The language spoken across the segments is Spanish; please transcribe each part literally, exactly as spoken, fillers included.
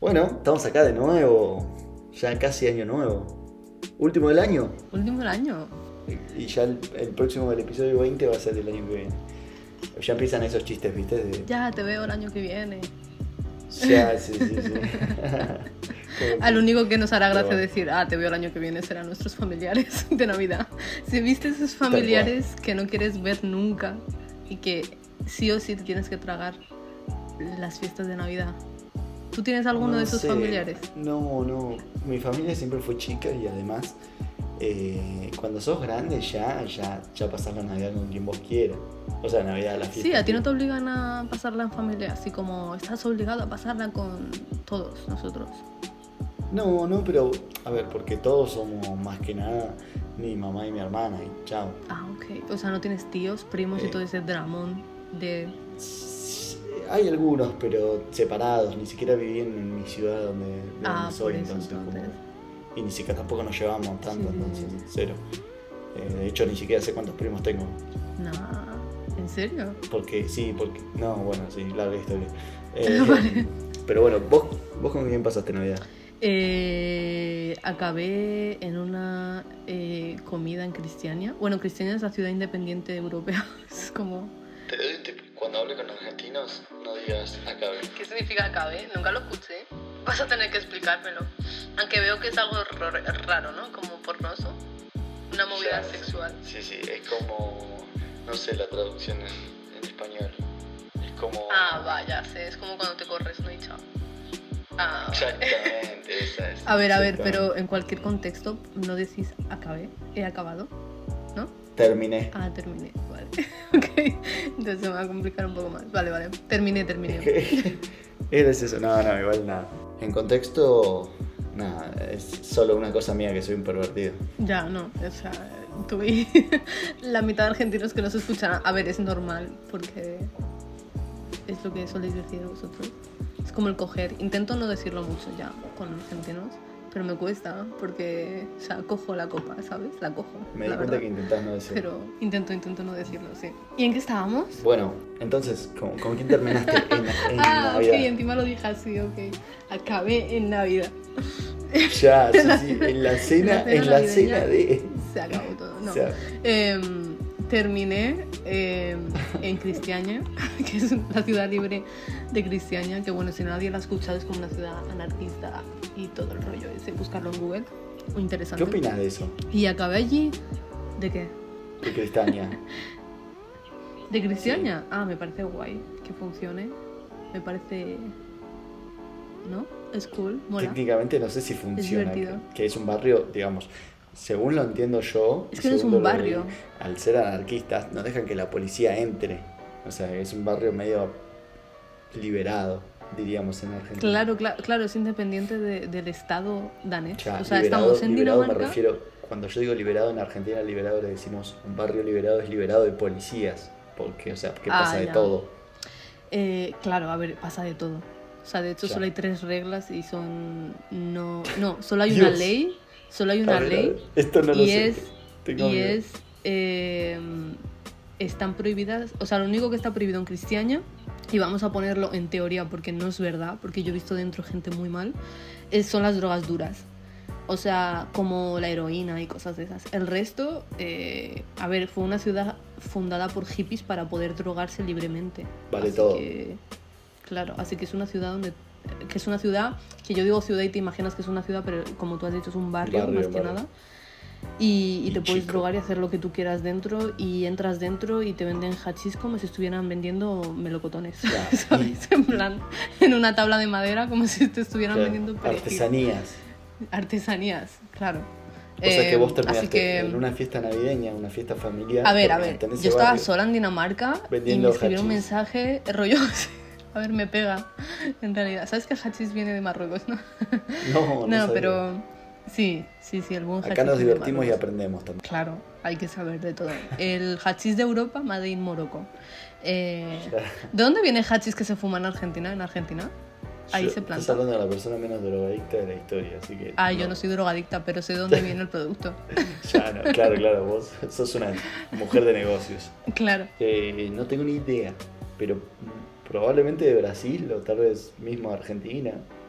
Bueno, estamos acá de nuevo, ya casi año nuevo. Último del año. Último del año. Y ya el, el próximo, el episodio veinte va a ser el año que viene. Ya empiezan esos chistes, ¿viste? De... Ya te veo el año que viene. Ya, sí, sí, sí. Al único que nos hará gracia Pero... decir, ah, te veo el año que viene, serán nuestros familiares de Navidad. Si viste esos familiares que no quieres ver nunca y que sí o sí te tienes que tragar las fiestas de Navidad. ¿Tú tienes alguno no de esos sé. familiares? No, no. Mi familia siempre fue chica y además, eh, cuando sos grande ya, ya, ya pasás la Navidad con quien vos quieras. O sea, Navidad, la fiesta. Sí, a ti no te obligan a pasarla en familia, así como estás obligado a pasarla con todos nosotros. No, no, pero, a ver, porque todos somos más que nada mi mamá y mi hermana y chao. Ah, ok. O sea, no tienes tíos, primos Eh. y todo ese dramón de... Hay algunos, pero separados, ni siquiera vivían en mi ciudad donde, de Ah, donde soy, por eso, entonces, entonces. como... Y ni siquiera tampoco nos llevamos tanto, Sí. entonces, cero. Eh, de hecho, ni siquiera sé cuántos primos tengo. Nah, ¿en serio? Porque, sí, porque... No, bueno, sí, larga historia. Eh, Vale. Pero bueno, ¿vos, ¿vos con quién pasaste Navidad? Eh, acabé en una eh, comida en Cristiania. Bueno, Cristiania es la ciudad independiente europea. Es como... Te doy un tip. Cuando hable con argentinos, no digas acabé. ¿Qué significa acabé? Nunca lo escuché. Vas a tener que explicármelo. Aunque veo que es algo raro, ¿no? Como pornoso. Una movida Ya, sexual. Sí, sí, es como... No sé la traducción en, en español. Es como... Ah, vaya, sé. Es como cuando te corres, ¿no? Y chao. Ah, Exactamente, esa es. a ver, a ver, Exactamente. pero en cualquier contexto no decís acabé. He acabado, ¿no? Terminé. Ah, terminé, vale. Ok, entonces se me va a complicar un poco más. Vale, vale. Terminé, terminé. Eres eso, no, no, igual nada. En contexto, nada, es solo una cosa mía que soy un pervertido. Ya, no, o sea, tú y la mitad de argentinos que nos escuchan, a ver, es normal, porque es lo que soléis decir vosotros. Es como el coger. Intento no decirlo mucho ya con argentinos, pero me cuesta, porque, o sea, cojo la copa, ¿sabes? La cojo. Me di la cuenta verdad. que intentás no decirlo. Pero intento, intento no decirlo, sí. ¿Y en qué estábamos? Bueno, entonces, ¿con, ¿con quién terminaste en, en Ah, Navidad? ok, encima lo dije así, ok. Acabé en Navidad. Ya, sí, sí, en la cena, en la navideña cena de... se acabó todo, no. O sea, Eh, terminé eh, en Cristiania, que es la ciudad libre de Cristiania, que bueno, si nadie la ha escuchado es como una ciudad anarquista y todo el rollo ese, buscarlo en Google, muy interesante. ¿qué opinas de eso? Y acabé allí, ¿de qué? De Cristania. ¿De Cristiania? Ah, me parece guay que funcione, me parece... ¿no? Es cool, mola. Técnicamente no sé si funciona. divertido. Que, que es un barrio, digamos, según lo entiendo yo... Es que no es según un lo leí, barrio. al ser anarquistas, no dejan que la policía entre. O sea, es un barrio medio liberado, diríamos en Argentina. Claro, claro, claro, es independiente de, del Estado danés. Ya, O sea, liberado, estamos en liberado Dinamarca. me refiero, cuando yo digo liberado en Argentina, liberado le decimos un barrio liberado es liberado de policías, porque, o sea, que Ah, pasa de ya. todo. Eh, claro, a ver, pasa de todo. O sea, de hecho Ya. solo hay tres reglas y son... No, no, solo hay una Dios. ley, solo hay A una ver, a ley ver, esto no lo y sé. es... Tengo Y miedo. es... eh, están prohibidas... O sea, lo único que está prohibido en Cristiania, y vamos a ponerlo en teoría porque no es verdad, porque yo he visto dentro gente muy mal, es, son las drogas duras. O sea, como la heroína y cosas de esas. El resto, eh, a ver, fue una ciudad fundada por hippies para poder drogarse libremente. Vale Así todo. que, claro, así que es una ciudad donde... Que es una ciudad, que yo digo ciudad y te imaginas que es una ciudad, pero como tú has dicho es un barrio, Barrio, más que barrio. nada. Y, y Y te puedes chico. drogar y hacer lo que tú quieras dentro y entras dentro y te venden hachís como si estuvieran vendiendo melocotones, Ya, ¿sabes? En plan, en una tabla de madera como si te estuvieran Claro, vendiendo perejil. artesanías. Artesanías, claro. O sea que Eh, vos terminaste así que, en una fiesta navideña, una fiesta familiar. a ver, a ver, terminaste en ese yo estaba barrio. sola en Dinamarca y vendiendo me escribieron un hachís. mensaje, rollo, a ver, me pega, en realidad. ¿Sabes que el hachís viene de Marruecos, no? No, no, No, sabía. pero sí, sí, sí, el buen hachís Acá nos viene de divertimos y Marruecos. aprendemos también. Claro, hay que saber de todo. El hachís de Europa, made in Morocco. Eh, ¿De dónde viene el hachís que se fuma en Argentina? ¿En Argentina? Ahí Yo- se planta. Estás hablando de la persona menos drogadicta de la historia, así que... Ah, yo no soy drogadicta, pero sé de dónde viene el producto. Ya, no, claro, claro, vos sos una mujer de negocios. Claro. Eh, no tengo ni idea, pero probablemente de Brasil o tal vez mismo Argentina.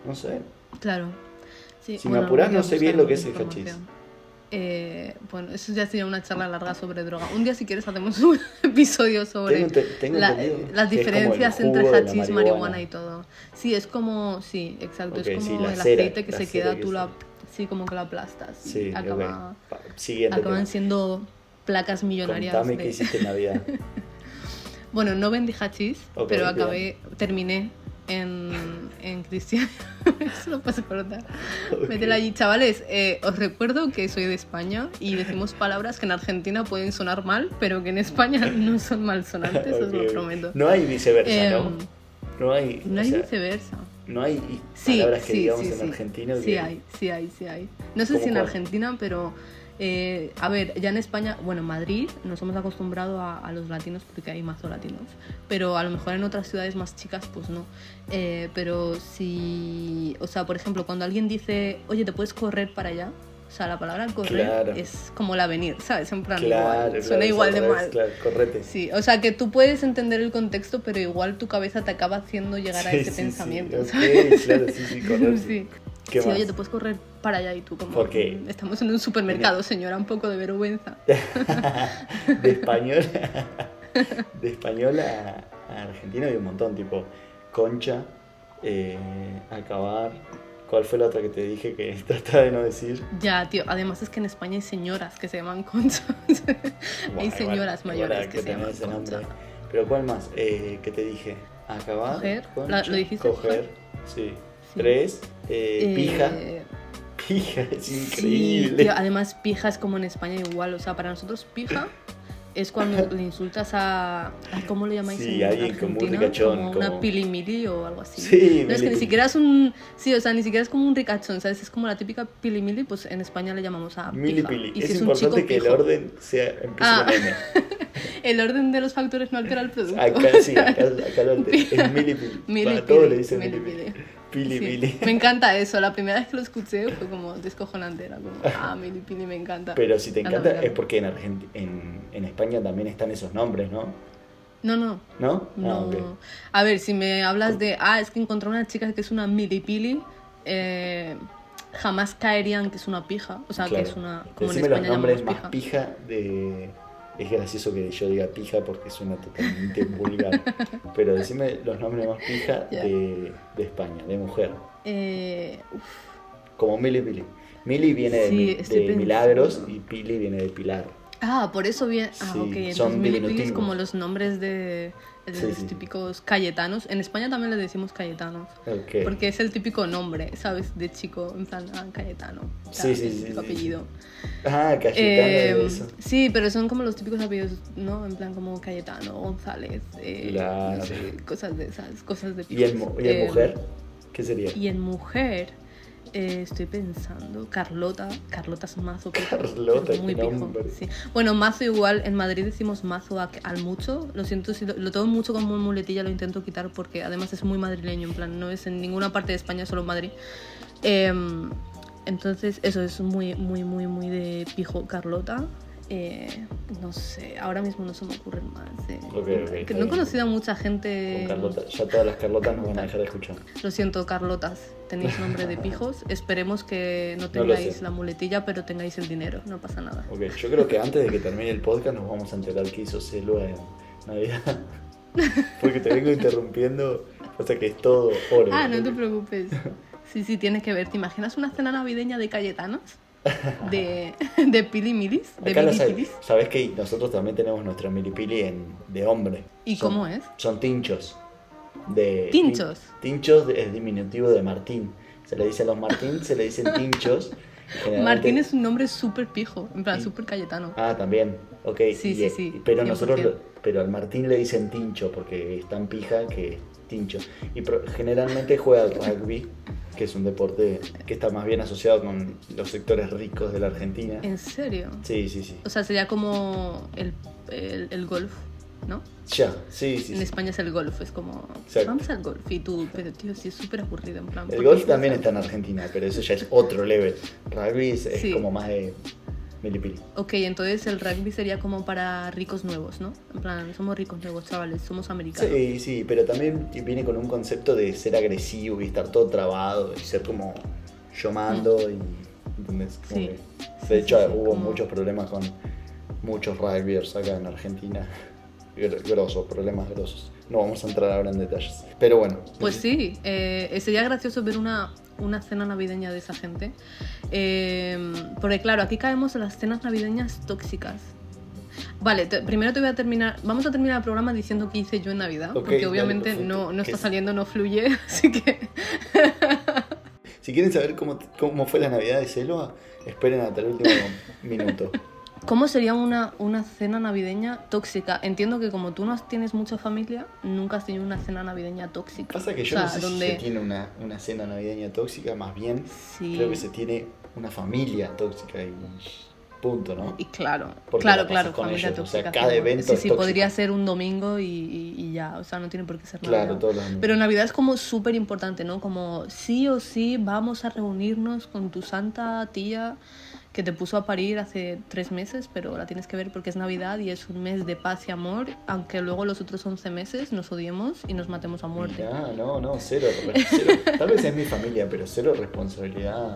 no sé. Claro. Sí, Si bueno, me apurás, algún día no sé bien lo que es el buscaremos hachís. información. Eh, bueno, eso ya sería una charla larga sobre droga. Un día, si quieres, hacemos un episodio sobre Tengo, te- tengo la- entendido las que es como el diferencias jugo entre de la hachís, marihuana. marihuana y todo. Sí, es como, sí, exacto, Ok, es como sí, la el cera, aceite que la se cera queda, que tú se- la, sí, como que la aplastas. y Sí, acaba, ok. Pa- Siguiente acaban tema. siendo placas millonarias. Contame de- qué hiciste en Navidad. Bueno, no vendí hachís, Ok, pero bien. acabé, terminé en, en cristiano. Eso lo paso por otra. Ok. Métela allí, chavales. Eh, os recuerdo que soy de España y decimos palabras que en Argentina pueden sonar mal, pero que en España no son malsonantes, os Ok, lo ok. prometo. No hay viceversa, ¿no? Em, No hay, No o hay sea, viceversa. no hay Sí, palabras que sí, digamos sí, en sí. argentino Sí que... hay, sí hay, sí hay. No sé ¿Cómo si en cuál? Argentina, pero... eh, a ver, ya en España, bueno, en Madrid nos hemos acostumbrado a, a los latinos porque hay mazo latinos, pero a lo mejor en otras ciudades más chicas pues no. Eh, pero si, o sea, por ejemplo, cuando alguien dice, oye, ¿te puedes correr para allá? O sea, la palabra correr Claro. es como la venir, ¿sabes? En plan, Claro, igual, claro, suena es igual al de revés, mal. Claro, correte. Sí, o sea que tú puedes entender el contexto, pero igual tu cabeza te acaba haciendo llegar a Sí, ese sí, sí, pensamiento, ok, ¿sabes? claro, sí, sí, correr. Sí. ¿Qué Sí, más? oye, te puedes correr para allá y tú como... ¿Por qué? "Mm, estamos en un supermercado, señora, un poco de vergüenza". De español de español a, a argentino hay un montón, tipo concha, eh, acabar. ¿Cuál fue la otra que te dije que trataba de no decir? Ya, tío, además es que en España hay señoras que se llaman conchas. Hay Bueno, señoras igual- mayores igual que se tener llaman ese concha. nombre. Pero ¿cuál más? Eh, ¿Qué te dije? Acabar. Coger. concha, La- ¿lo dijiste? Coger. Sí. Sí. Tres. Eh, Eh, pija. Pija, es Sí, increíble. tío, además pija es como en España igual, o sea, para nosotros pija es cuando le insultas a... ay, ¿cómo lo llamáis Sí, en alguien como un Argentina? ricachón, Como como- una pilimili o algo así. Sí, No, es que milipili. ni siquiera es un... Sí, o sea, ni siquiera es como un ricachón, ¿sabes? Es como la típica pilimili, pues en España le llamamos a pija. Milipili. Y Es si es un chico, importante que el pijo. orden sea empiece Ah. con M. El orden de los factores no altera el producto. Acá sí, acá, acá lo es milipili. Milipili, Para todos le dicen milipili. milipili. Pili, Sí, pili. me encanta eso. La primera vez que lo escuché fue como descojonante. Era como, ah, milipili, me encanta. Pero si te Anda, encanta me encanta. es porque en, Argenti- en, en España también están esos nombres, ¿no? No, no. ¿No? No. Ah, ok. A ver, si me hablas de, ah, es que encontré una chica que es una milipili, eh, jamás caerían que es una pija. O sea, Claro. que es una. Como Decime en los España nombres llamamos más pija. pija de... Es gracioso que yo diga pija porque suena totalmente vulgar. Pero decime los nombres más pija Ya. de, de España, de mujer. Eh, uf, Como Mili Pili. Mili viene de, Sí, mi- estoy de pensando. Milagros y Pili viene de Pilar. ah, por eso bien. Ah, Sí, ok. Entonces son milipili es diminutivos. como los nombres de, de Sí, los sí. típicos cayetanos. En España también les decimos cayetanos. Ok. Porque es el típico nombre, ¿sabes? De chico, en plan, ah, Cayetano. O sea, Sí, sí, el sí, típico sí, apellido. Ah, Cayetano Eh, de eso. sí, pero son como los típicos apellidos, ¿no? En plan como Cayetano, González, eh, Claro. no sé, cosas de esas, cosas de ¿Y en, pijos. mu- y en Eh, mujer? ¿Qué sería? Y en mujer, eh, estoy pensando, Carlota, Carlota es mazo pijo. Carlota, es muy qué pijo, nombre. sí. Bueno, mazo igual, en Madrid decimos mazo a- al mucho, lo siento, si lo, lo tengo mucho como muletilla, lo intento quitar porque además es muy madrileño, en plan, no es en ninguna parte de España, solo en Madrid. Em, entonces, eso es muy, muy, muy, muy de pijo Carlota. Eh, no sé, ahora mismo no se me ocurren más. eh. Ok, ok, Que está no he bien. conocido a mucha gente. Con Carlota. Ya todas las Carlotas nos van a dejar de escuchar. Lo siento, Carlotas, tenéis nombre de pijos. Esperemos que no No lo tengáis sé. la muletilla, pero tengáis el dinero, no pasa nada. Ok, yo creo que antes de que termine el podcast nos vamos a enterar qué hizo Selva en Navidad. Porque te vengo interrumpiendo hasta que es todo oro. Ah, no te preocupes. Sí, sí, tienes que ver. ¿Te imaginas una cena navideña de Cayetanos? De, de Pili Milis, de Acá lo Mili sabes. Pilis. Sabes que nosotros también tenemos nuestra milipili en, de hombre. ¿Y Son- cómo es? Son tinchos. De, ¿Tinchos? Tinchos de- es diminutivo de Martín. Se le dice a los Martín, se le dicen tinchos. Generalmente- Martín es un nombre súper pijo, en plan Sí. súper Cayetano. Ah, también. Ok. Sí, y- sí, sí, Pero cien por nosotros, ciento. lo- pero al Martín le dicen tincho porque es tan pija que es tincho. Y pro- generalmente juega al rugby, que es un deporte que está más bien asociado con los sectores ricos de la Argentina. ¿En serio? Sí, sí, sí. O sea, sería como el, el, el golf, ¿no? Ya, sí, sí. En sí. España es el golf, es como, Exacto. vamos al golf. Y tú, pero tío, sí es súper aburrido, en plan. El ¿por golf qué también vas está en Argentina, pero eso ya es otro level. Rugby es, es Sí. como más de, Milipili. Ok, entonces el rugby sería como para ricos nuevos, ¿no? En plan, somos ricos nuevos, chavales, somos americanos. Sí, sí, pero también viene con un concepto de ser agresivo y estar todo trabado y ser como yo mando mm. y... ¿entendés? Como sí. que, de sí, hecho sí, sí, hubo como... muchos problemas con muchos rugbyers acá en Argentina. Grosos, problemas grosos. No vamos a entrar ahora en detalles. Pero bueno. Pues sí, eh, sería gracioso ver una, una cena navideña de esa gente. Eh, porque claro, aquí caemos en las cenas navideñas tóxicas. Vale, te, primero te voy a terminar... Vamos a terminar el programa diciendo qué hice yo en Navidad. Okay, porque obviamente dale, no, no está saliendo, no fluye, así que... Si quieren saber cómo, cómo fue la Navidad de Selva, esperen hasta el último minuto. ¿Cómo sería una, una cena navideña tóxica? Entiendo que como tú no tienes mucha familia, nunca has tenido una cena navideña tóxica. Pasa que yo o sea, no sé donde... si se tiene una, una cena navideña tóxica, más bien sí. Creo que se tiene una familia tóxica y punto, ¿no? Y claro, Porque claro, claro, familia ellos. tóxica. O sea, cada evento sí, es sí, tóxico. Podría ser un domingo y, y, y ya, o sea, no tiene por qué ser Navidad. Claro, todos los domingos. Pero Navidad es como súper importante, ¿no? Como sí o sí vamos a reunirnos con tu santa tía que te puso a parir hace tres meses, pero la tienes que ver porque es Navidad y es un mes de paz y amor, aunque luego los otros once meses nos odiemos y nos matemos a muerte. Ah, no, no, cero, cero. Tal vez es mi familia, pero cero responsabilidad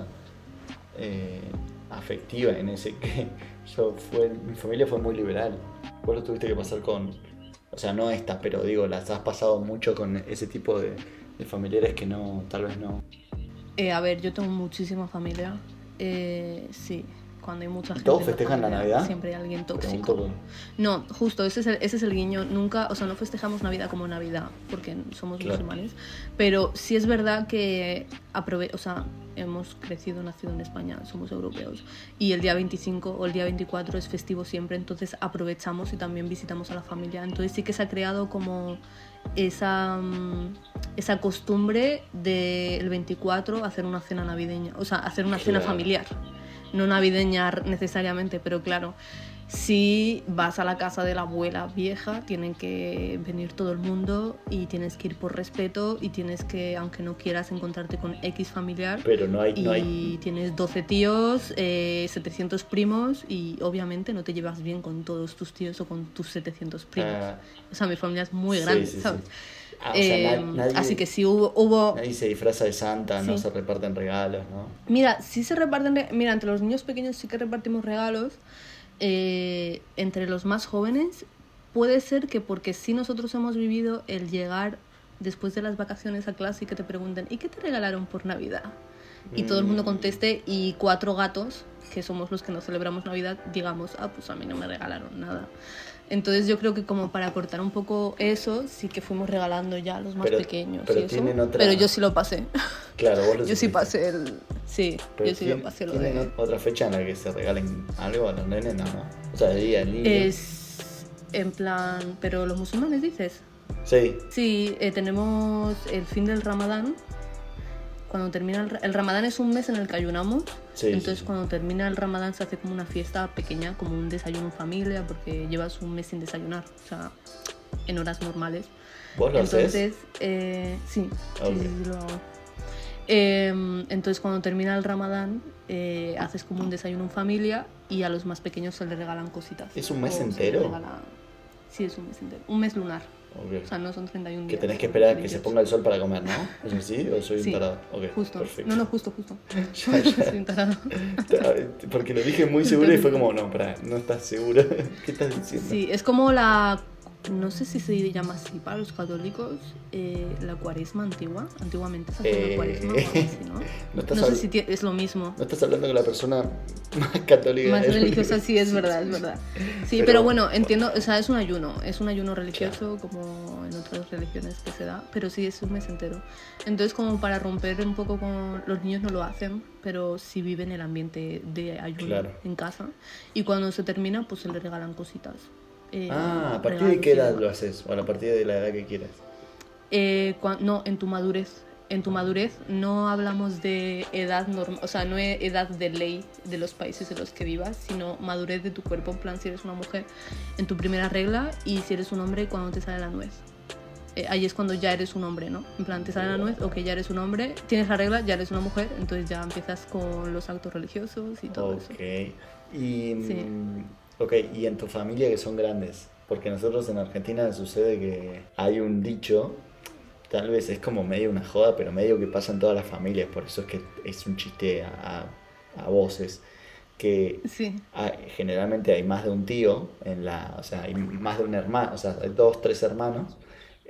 eh, afectiva en ese que yo fue, mi familia fue muy liberal. Vos lo tuviste que pasar con, o sea, no esta, pero digo, las has pasado mucho con ese tipo de, de familiares que no, tal vez no. Eh, a ver, yo tengo muchísima familia. Eh, sí, cuando hay mucha gente. ¿Todos festejan la Navidad? Siempre hay alguien tóxico. Pregunto. No, justo, ese es, el, ese es el guiño. Nunca, o sea, no festejamos Navidad como Navidad, porque somos claro. musulmanes. Pero sí es verdad que aprove o sea, hemos crecido, nacido en España, somos europeos. Y el día veinticinco o el día veinticuatro es festivo siempre, entonces aprovechamos y también visitamos a la familia. Entonces sí que se ha creado como esa, esa costumbre del veinticuatro hacer una cena navideña, o sea, hacer una cena claro. familiar, no navideña necesariamente, pero claro, si vas a la casa de la abuela vieja, tienen que venir todo el mundo y tienes que ir por respeto y tienes que, aunque no quieras, encontrarte con X familiar. Pero no hay... Y no hay... tienes doce tíos, eh, setecientos primos y obviamente no te llevas bien con todos tus tíos o con tus setecientos primos. Ah, o sea, mi familia es muy grande, sí, sí, ¿sabes? Sí. Ah, o sea, eh, nadie, así que sí hubo, hubo... Nadie se disfraza de Santa, sí. No se reparten regalos, ¿no? Mira, sí se reparten... Re... Mira, entre los niños pequeños sí que repartimos regalos. Eh, entre los más jóvenes puede ser que porque sí nosotros hemos vivido el llegar después de las vacaciones a clase y que te pregunten ¿y qué te regalaron por Navidad? Y mm. todo el mundo conteste y cuatro gatos, que somos los que no celebramos Navidad, digamos, ah, pues a mí no me regalaron nada. Entonces yo creo que como para cortar un poco eso, sí que fuimos regalando ya a los más pero, pequeños pero, y eso, otra... pero yo sí lo pasé. Claro, vos lo Yo sí pasé el... Sí, pero yo sí lo pasé lo de... ¿Tienen otra fecha en la que se regalen algo a los nenes? No, ¿no? O sea, de día al niño. Es en plan... ¿Pero los musulmanes dices? Sí. Sí, eh, tenemos el fin del Ramadán. Cuando termina el, el Ramadán es un mes en el que ayunamos. Sí, entonces sí, sí. Cuando termina el Ramadán se hace como una fiesta pequeña, como un desayuno en familia, porque llevas un mes sin desayunar, o sea, en horas normales. ¿Vos lo entonces, haces? Eh, sí, okay. sí, sí, sí, lo hago. Eh, entonces cuando termina el Ramadán eh, haces como un desayuno en familia y a los más pequeños se les regalan cositas. ¿Es un mes entero? Regala... Sí, es un mes entero. Un mes lunar. Okay. O sea, no son treinta y un días. Que tenés que esperar a que se ponga el sol para comer, ¿no? ¿Es así o soy sí, un tarado? Okay, justo. Perfecto. No, no, justo, justo. ya, ya. Soy un tarado. Porque lo dije muy seguro y fue como, no, pará, no estás seguro. ¿Qué estás diciendo? Sí, es como la... No sé si se llama así para los católicos, eh, la cuaresma antigua. Antiguamente se hacía eh... la cuaresma o algo así, ¿no? No, no sé si es lo mismo. No estás hablando con la persona más católica. Más religiosa, sí, es verdad, es verdad. Sí, pero, pero bueno, entiendo, o sea, es un ayuno. Es un ayuno religioso, claro, como en otras religiones que se da, pero sí es un mes entero. Entonces, como para romper un poco con... Los niños no lo hacen, pero sí viven el ambiente de ayuno, claro, en casa. Y cuando se termina, pues se le regalan cositas. Eh, ah, ¿a partir de qué edad lo haces? O a partir de la edad que quieras. Eh, no, en tu madurez. En tu madurez no hablamos de edad normal, o sea, no es edad de ley de los países en los que vivas, sino madurez de tu cuerpo, en plan si eres una mujer en tu primera regla y si eres un hombre cuando te sale la nuez. eh, ahí es cuando ya eres un hombre, ¿no? En plan, te sale la nuez, ok, ya eres un hombre, tienes la regla, ya eres una mujer, entonces ya empiezas con los actos religiosos y todo eso. Ok. Y, Sí. mm, ok, y en tu familia que son grandes, porque nosotros en Argentina sucede que hay un dicho, tal vez es como medio una joda, pero medio que pasa en todas las familias, por eso es que es un chiste a, a, a voces, que Sí, hay- generalmente hay más de un tío, en la, o sea, hay más de un hermano, o sea, hay dos, tres hermanos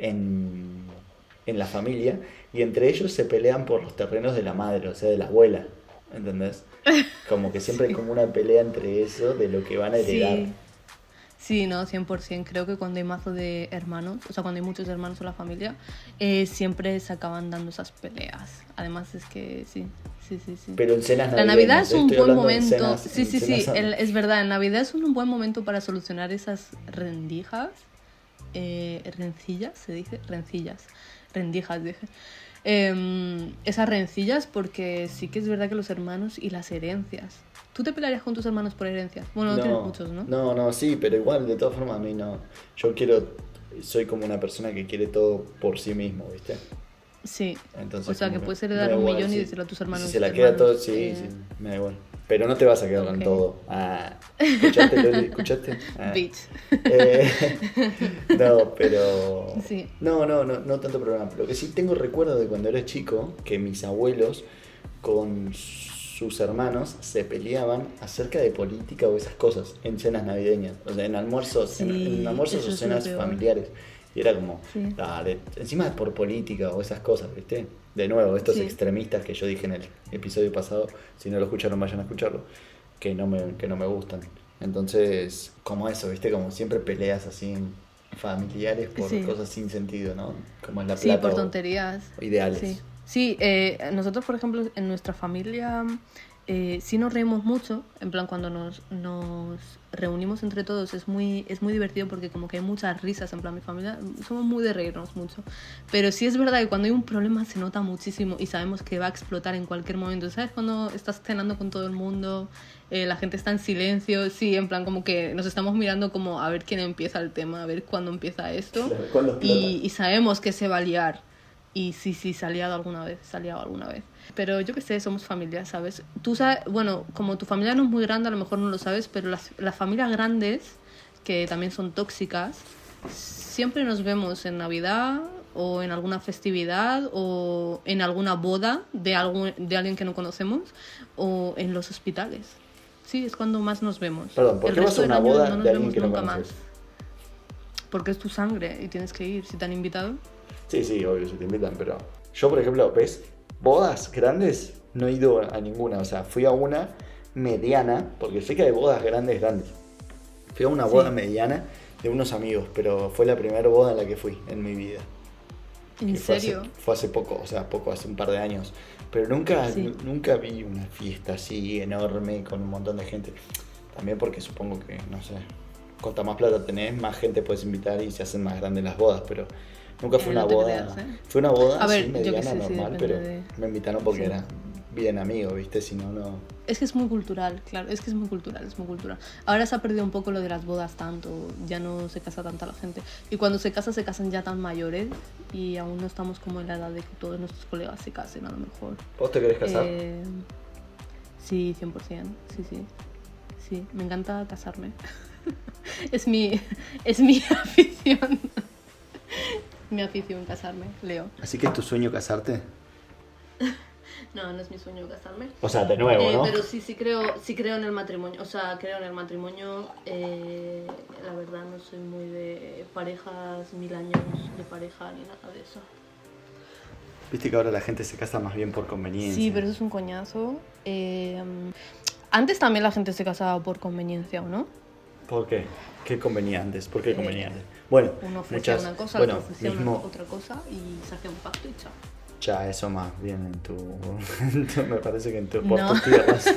en, en la familia, y entre ellos se pelean por los terrenos de la madre, o sea, de la abuela, ¿entendés? Como que siempre hay sí, como una pelea entre eso de lo que van a heredar. sí. Sí, no, cien por ciento. Creo que cuando hay mazo de hermanos, o sea, cuando hay muchos hermanos en la familia, eh, siempre se acaban dando esas peleas. Además es que sí, sí, sí, sí. Pero en cenas La Navidad navideñas, es ¿eh? un Estoy buen hablando de momento. cenas, Sí, en sí, sí, cenas. el- es verdad, en Navidad es un buen momento para solucionar esas rendijas, eh, rencillas, se dice, rencillas, rendijas, dije. Em, esas rencillas porque sí que es verdad que los hermanos y las herencias. ¿Tú te pelearías con tus hermanos por herencias? Bueno, no tienes No, muchos, ¿no? no, no, sí, pero igual, de todas formas, a mí no. Yo quiero, soy como una persona que quiere todo por sí mismo, ¿viste? Sí, Entonces, o sea que como puedes me heredar da un igual, millón y sí. decirle a tus Y hermanos. si se la queda hermanos, todo, sí, eh, sí, me da igual. Pero no te vas a quedar con ok. todo. Ah, ¿escuchaste, Loli? ¿Escuchaste? Ah. Bitch. Eh, no, pero... Sí. No, no, no, no tanto programa. Lo que sí tengo recuerdo de cuando era chico, que mis abuelos con sus hermanos se peleaban acerca de política o esas cosas en cenas navideñas. O sea, en almuerzos, en, Sí, en almuerzos eso o es lo cenas peor. familiares. Y era como, Sí. dale, encima por política o esas cosas, ¿viste? De nuevo, estos Sí. extremistas que yo dije en el episodio pasado, si no lo escucharon, vayan a escucharlo, que no me, que no me gustan. Entonces, como eso, ¿viste? Como siempre peleas así familiares por Sí. cosas sin sentido, ¿no? Como en la Sí, plata por o tonterías. ideales. Sí, sí eh, nosotros, por ejemplo, en nuestra familia eh, sí nos reímos mucho. En plan, cuando nos, nos reunimos entre todos es muy, es muy divertido porque como que hay muchas risas. En plan, mi familia somos muy de reírnos mucho. Pero sí es verdad que cuando hay un problema se nota muchísimo y sabemos que va a explotar en cualquier momento. ¿Sabes? Cuando estás cenando con todo el mundo, eh, la gente está en silencio. Sí, en plan, como que nos estamos mirando como a ver quién empieza el tema, a ver cuándo empieza esto. Claro, ¿cuándo explota? Y, y sabemos que se va a liar. Y sí, sí, se ha liado alguna vez, se ha liado alguna vez. Pero yo qué sé, somos familia, ¿sabes? Tú sabes, bueno, como tu familia no es muy grande, a lo mejor no lo sabes, pero las, las familias grandes, que también son tóxicas, siempre nos vemos en Navidad o en alguna festividad o en alguna boda de, algún, de alguien que no conocemos o en los hospitales. Sí, es cuando más nos vemos. Perdón, ¿por El qué vas resto a del una año boda no nos de alguien vemos que no nunca más. conoces? Porque es tu sangre y tienes que ir. Si te han invitado, Sí, sí, obvio, si te invitan, pero yo, por ejemplo, ¿ves? Bodas grandes no he ido a ninguna, o sea, fui a una mediana, porque sé que hay bodas grandes, grandes. Fui a una Sí. boda mediana de unos amigos, pero fue la primera boda en la que fui en mi vida. ¿en Que fue hace- serio? Fue hace poco, o sea, poco, hace un par de años. Pero nunca, Sí. nu- nunca vi una fiesta así enorme con un montón de gente. También porque supongo que, no sé, cuanta más plata tenés, más gente puedes invitar y se hacen más grandes las bodas, pero nunca fue Eh, una no te boda. creas, ¿eh? Fue una boda A ver, así yo qué mediana, sé, sí, normal, depende pero de- me invitaron porque Sí. era bien amigo, ¿viste? Si no, no. Es que es muy cultural, claro, es que es muy cultural, es muy cultural. Ahora se ha perdido un poco lo de las bodas tanto, ya no se casa tanta la gente. Y cuando se casa, se casan ya tan mayores y aún no estamos como en la edad de que todos nuestros colegas se casen, a lo mejor. ¿Vos te querés casar? Eh, sí, cien por ciento, sí, sí. Sí, me encanta casarme. es mi, es mi afición. mi afición casarme, Leo. Así que es tu sueño casarte. No, no es mi sueño casarme. O sea, de nuevo, Eh, ¿no? pero sí, sí creo, sí creo en el matrimonio. O sea, creo en el matrimonio. eh, la verdad, no soy muy de parejas, mil años de pareja ni nada de eso. Viste que ahora la gente se casa más bien por conveniencia. Sí, pero eso es un coñazo. Eh, antes también la gente se casaba por conveniencia, ¿o no? ¿Por qué? ¿Qué convenía antes? ¿Por qué Eh, convenía antes? Bueno, Uno ofrecía muchas, una cosa, bueno, el otro ofrecía mismo, una, otra cosa y se hacía un pacto y chao. ya eso más bien en tu, en tu- me parece que en tu, por No. tus tierras,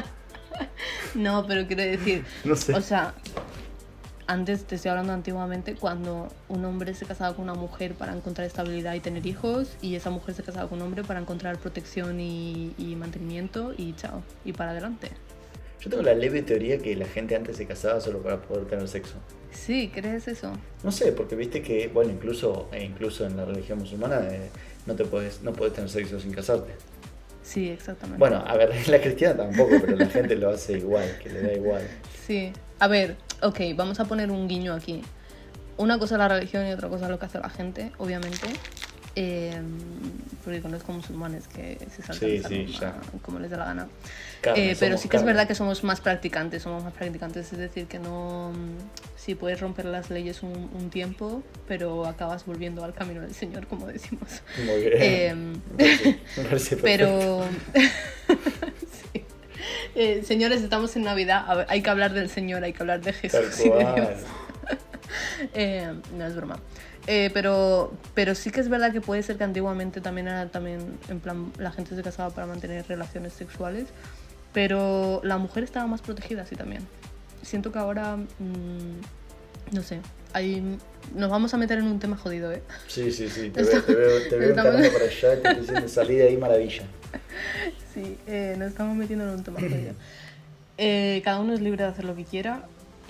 No, pero quiero decir, no sé. o sea, antes, te estoy hablando antiguamente, cuando un hombre se casaba con una mujer para encontrar estabilidad y tener hijos, y esa mujer se casaba con un hombre para encontrar protección y, y mantenimiento, y chao, y para adelante. Yo tengo la leve teoría que la gente antes se casaba solo para poder tener sexo. Sí, ¿crees eso? No sé, porque viste que, bueno, incluso, e incluso en la religión musulmana eh, no te puedes, no puedes tener sexo sin casarte. Sí, exactamente. Bueno, a ver, en la cristiana tampoco, pero la gente lo hace igual, que le da igual. Sí. A ver, ok, vamos a poner un guiño aquí. Una cosa es la religión y otra cosa es lo que hace la gente, obviamente. Eh, porque conozco musulmanes que se saltan Sí, esa sí, norma ya. como les da la gana. Carne, Eh, pero somos sí que es carne. verdad que somos más practicantes, somos más practicantes, es decir, que no... Sí, puedes romper las leyes un, un tiempo, pero acabas volviendo al camino del Señor, como decimos. Muy bien. Eh, me parece, me parece perfecto. pero... sí. Eh, señores, estamos en Navidad, a ver, hay que hablar del Señor, hay que hablar de Jesús Tal y de cual. Dios. Eh, no es broma. Eh, pero, pero sí que es verdad que puede ser que antiguamente también era también, en plan, la gente se casaba para mantener relaciones sexuales, pero la mujer estaba más protegida así también. Siento que ahora, mmm, no sé, hay, nos vamos a meter en un tema jodido, ¿eh? Sí, sí, sí, te veo, te veo, te veo Estamos- encarando para allá y te estoy diciendo salí de ahí maravilla. Sí, eh, nos estamos metiendo en un tema jodido. Eh, cada uno es libre de hacer lo que quiera.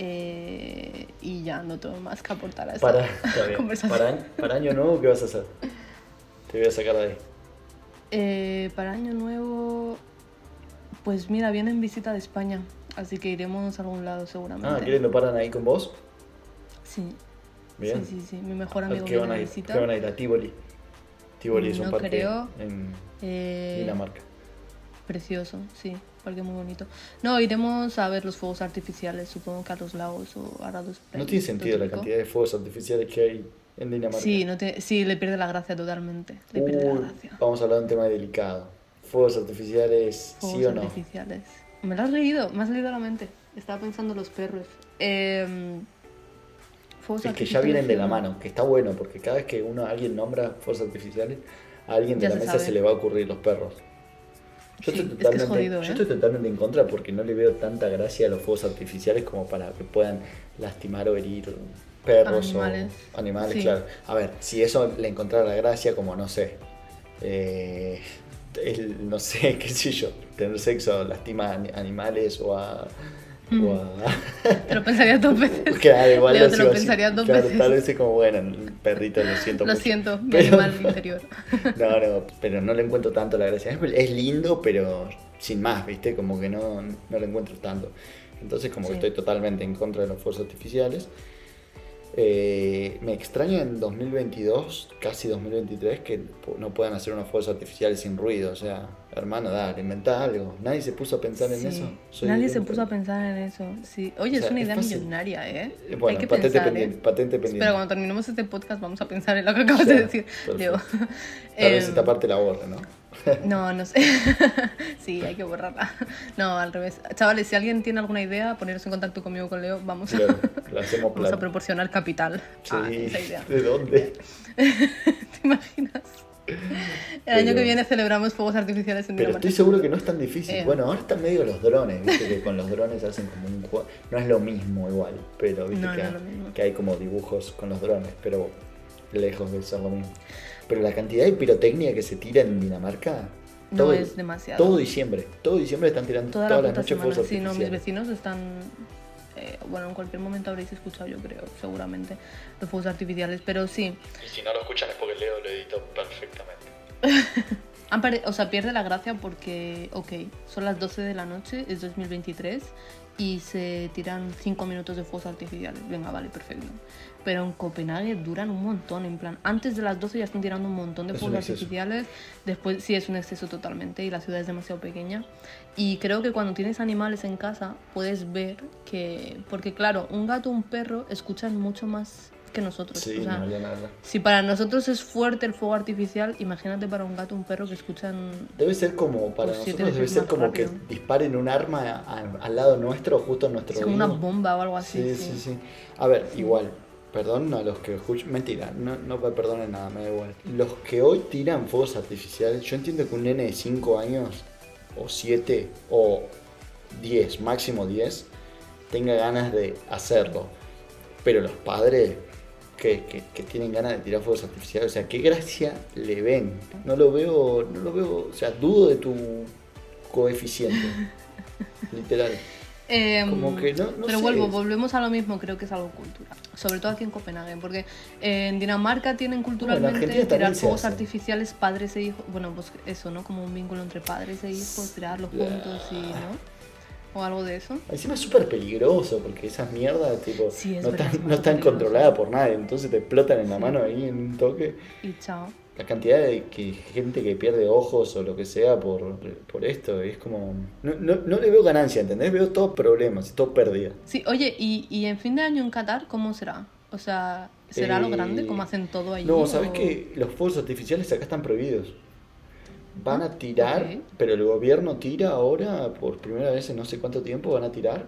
Eh, y ya no tengo más que aportar a esta Para, está bien. conversación. para, para año nuevo, ¿qué vas a hacer? Te voy a sacar de ahí. Eh, para Año Nuevo, pues mira, vienen visita de España, así que iremos a algún lado seguramente. Ah, ¿quieren lo paran ahí con vos? Sí, Bien. sí, sí, sí. Mi mejor amigo ¿Qué viene van a de ir? visita. ¿Qué van a ir? A Tivoli. Tivoli es un No parque creo. en Eh, Dinamarca. Precioso, sí, parque muy bonito. No, iremos a ver los fuegos artificiales, supongo que a los lagos o a los No tiene sentido la cantidad de fuegos artificiales que hay en Dinamarca. Sí, no te- sí, le pierde la gracia totalmente. Le pierde Uy, la gracia. vamos a hablar de un tema delicado. Fuegos artificiales, Fuegos ¿sí o no? artificiales. Me lo has leído, me has leído la mente. Estaba pensando en los perros. Eh, fuegos Es que ya artificiales, vienen de sí o la no. mano, que está bueno, porque cada vez que uno alguien nombra fuegos artificiales, a alguien de Ya la se mesa sabe. se le va a ocurrir los perros. Yo, Sí, estoy es que es totalmente, jodido, yo ¿eh? estoy totalmente en contra porque no le veo tanta gracia a los fuegos artificiales como para que puedan lastimar o herir perros Animales. o animales, Sí. claro. A ver, si eso le encontrara la gracia, como no sé, eh, el, no sé, qué sé yo, tener sexo lastima a ani- animales o a... Mm. O a Te lo pensaría dos veces. claro, igual Leo, lo te sigo lo así. pensaría dos Claro, veces. tal vez es como, bueno, el perrito lo siento Lo mucho. siento, mi Pero- animal interior. No, no, pero no le encuentro tanto la gracia. Es, es lindo, pero sin más, ¿viste? Como que no, no le encuentro tanto. Entonces como que Sí. estoy totalmente en contra de los fuegos artificiales. Eh, me extraña en dos mil veintidós, casi dos mil veintitrés, que no puedan hacer unos fuegos artificiales sin ruido. O sea, hermano, dale, inventá algo. Nadie se puso a pensar en Sí. eso. Soy Nadie el se único. puso a pensar en eso. Sí. Oye, O sea, es una es idea fácil. millonaria, ¿eh? Eh, Bueno, Hay que patente pensar, pendiente, ¿eh? patente pendiente. Espera, cuando terminemos este podcast vamos a pensar en lo que acabas Ya, de decir, perfecto. Leo. Tal vez Em, esta parte la borre, ¿no? No, no sé. Sí, hay que borrarla. No, al revés. Chavales, si alguien tiene alguna idea, poneros en contacto conmigo con Leo. Vamos, Claro, a, la hacemos vamos a plata. proporcionar capital Sí, a esa idea. ¿de dónde? ¿Te imaginas? El año Pero- que viene celebramos fuegos artificiales en Pero Dinamarca. estoy seguro que no es tan difícil. Eh. Bueno, ahora están medio los drones, viste que con los drones hacen como un juego. No es lo mismo igual, pero viste No, que, no hay, es lo mismo. que hay como dibujos con los drones, pero lejos de ser lo mismo. Pero la cantidad de pirotecnia que se tira en Dinamarca, No todo, es demasiado. todo diciembre, todo diciembre están tirando Toda todas la las puta noches semana. fuegos Sí, no, mis artificiales. vecinos están... eh, bueno, en cualquier momento habréis escuchado, yo creo, seguramente, los fuegos artificiales. Pero sí, Y si no lo escuchan es porque Leo lo editó perfectamente. han pare- o sea, pierde la gracia porque, ok, son las doce de la noche, es dos mil veintitrés y se tiran cinco minutos de fuegos artificiales. Venga, vale, perfecto. Pero en Copenhague duran un montón, en plan, antes de las doce ya están tirando un montón de Es fuegos un exceso. artificiales, después sí es un exceso totalmente y la ciudad es demasiado pequeña. Y creo que cuando tienes animales en casa puedes ver que, porque claro, un gato o un perro escuchan mucho más que nosotros. Sí, o sea, no valía nada. si para nosotros es fuerte el fuego artificial, imagínate para un gato o un perro que escuchan... Debe ser como, para Pues siete nosotros debe veces ser más como que rápido. disparen un arma a- a- al lado nuestro, justo en nuestro Es como una oído. bomba o algo así. Sí, sí, sí. A ver, igual, perdón a los que escuchan, mentira, no, no me perdonen nada, me da igual. Los que hoy tiran fuegos artificiales, yo entiendo que un nene de cinco años, o siete, o diez, máximo diez, tenga ganas de hacerlo. Pero los padres que, que, que tienen ganas de tirar fuegos artificiales, o sea, ¿qué gracia le ven? No lo veo, no lo veo, o sea, dudo de tu coeficiente, literal. Em, Como que no, no pero sé. vuelvo, volvemos a lo mismo, creo que es algo cultural. Sobre todo aquí en Copenhague, porque en Dinamarca tienen culturalmente Argentina también tirar se fuegos hace. artificiales padres e hijos. Bueno, pues eso, ¿no? Como un vínculo entre padres e hijos, tirarlos juntos y, ¿no? O algo de eso. Encima es súper peligroso porque esas mierdas tipo, Sí, es no, verdad, están, es no están peligroso. controladas por nadie, entonces te explotan en la Sí. mano ahí en un toque. Y chao. La cantidad de que, gente que pierde ojos o lo que sea por, por esto, es como... No, no, no le veo ganancia, ¿entendés? Veo todos problemas, todo pérdida. Sí, oye, ¿y, y en fin de año en Qatar cómo será? O sea, ¿será lo Eh, grande como hacen todo allí? No, ¿sabes o- que los fuegos artificiales acá están prohibidos? Van a tirar, Ok. pero el gobierno tira ahora, por primera vez en no sé cuánto tiempo van a tirar,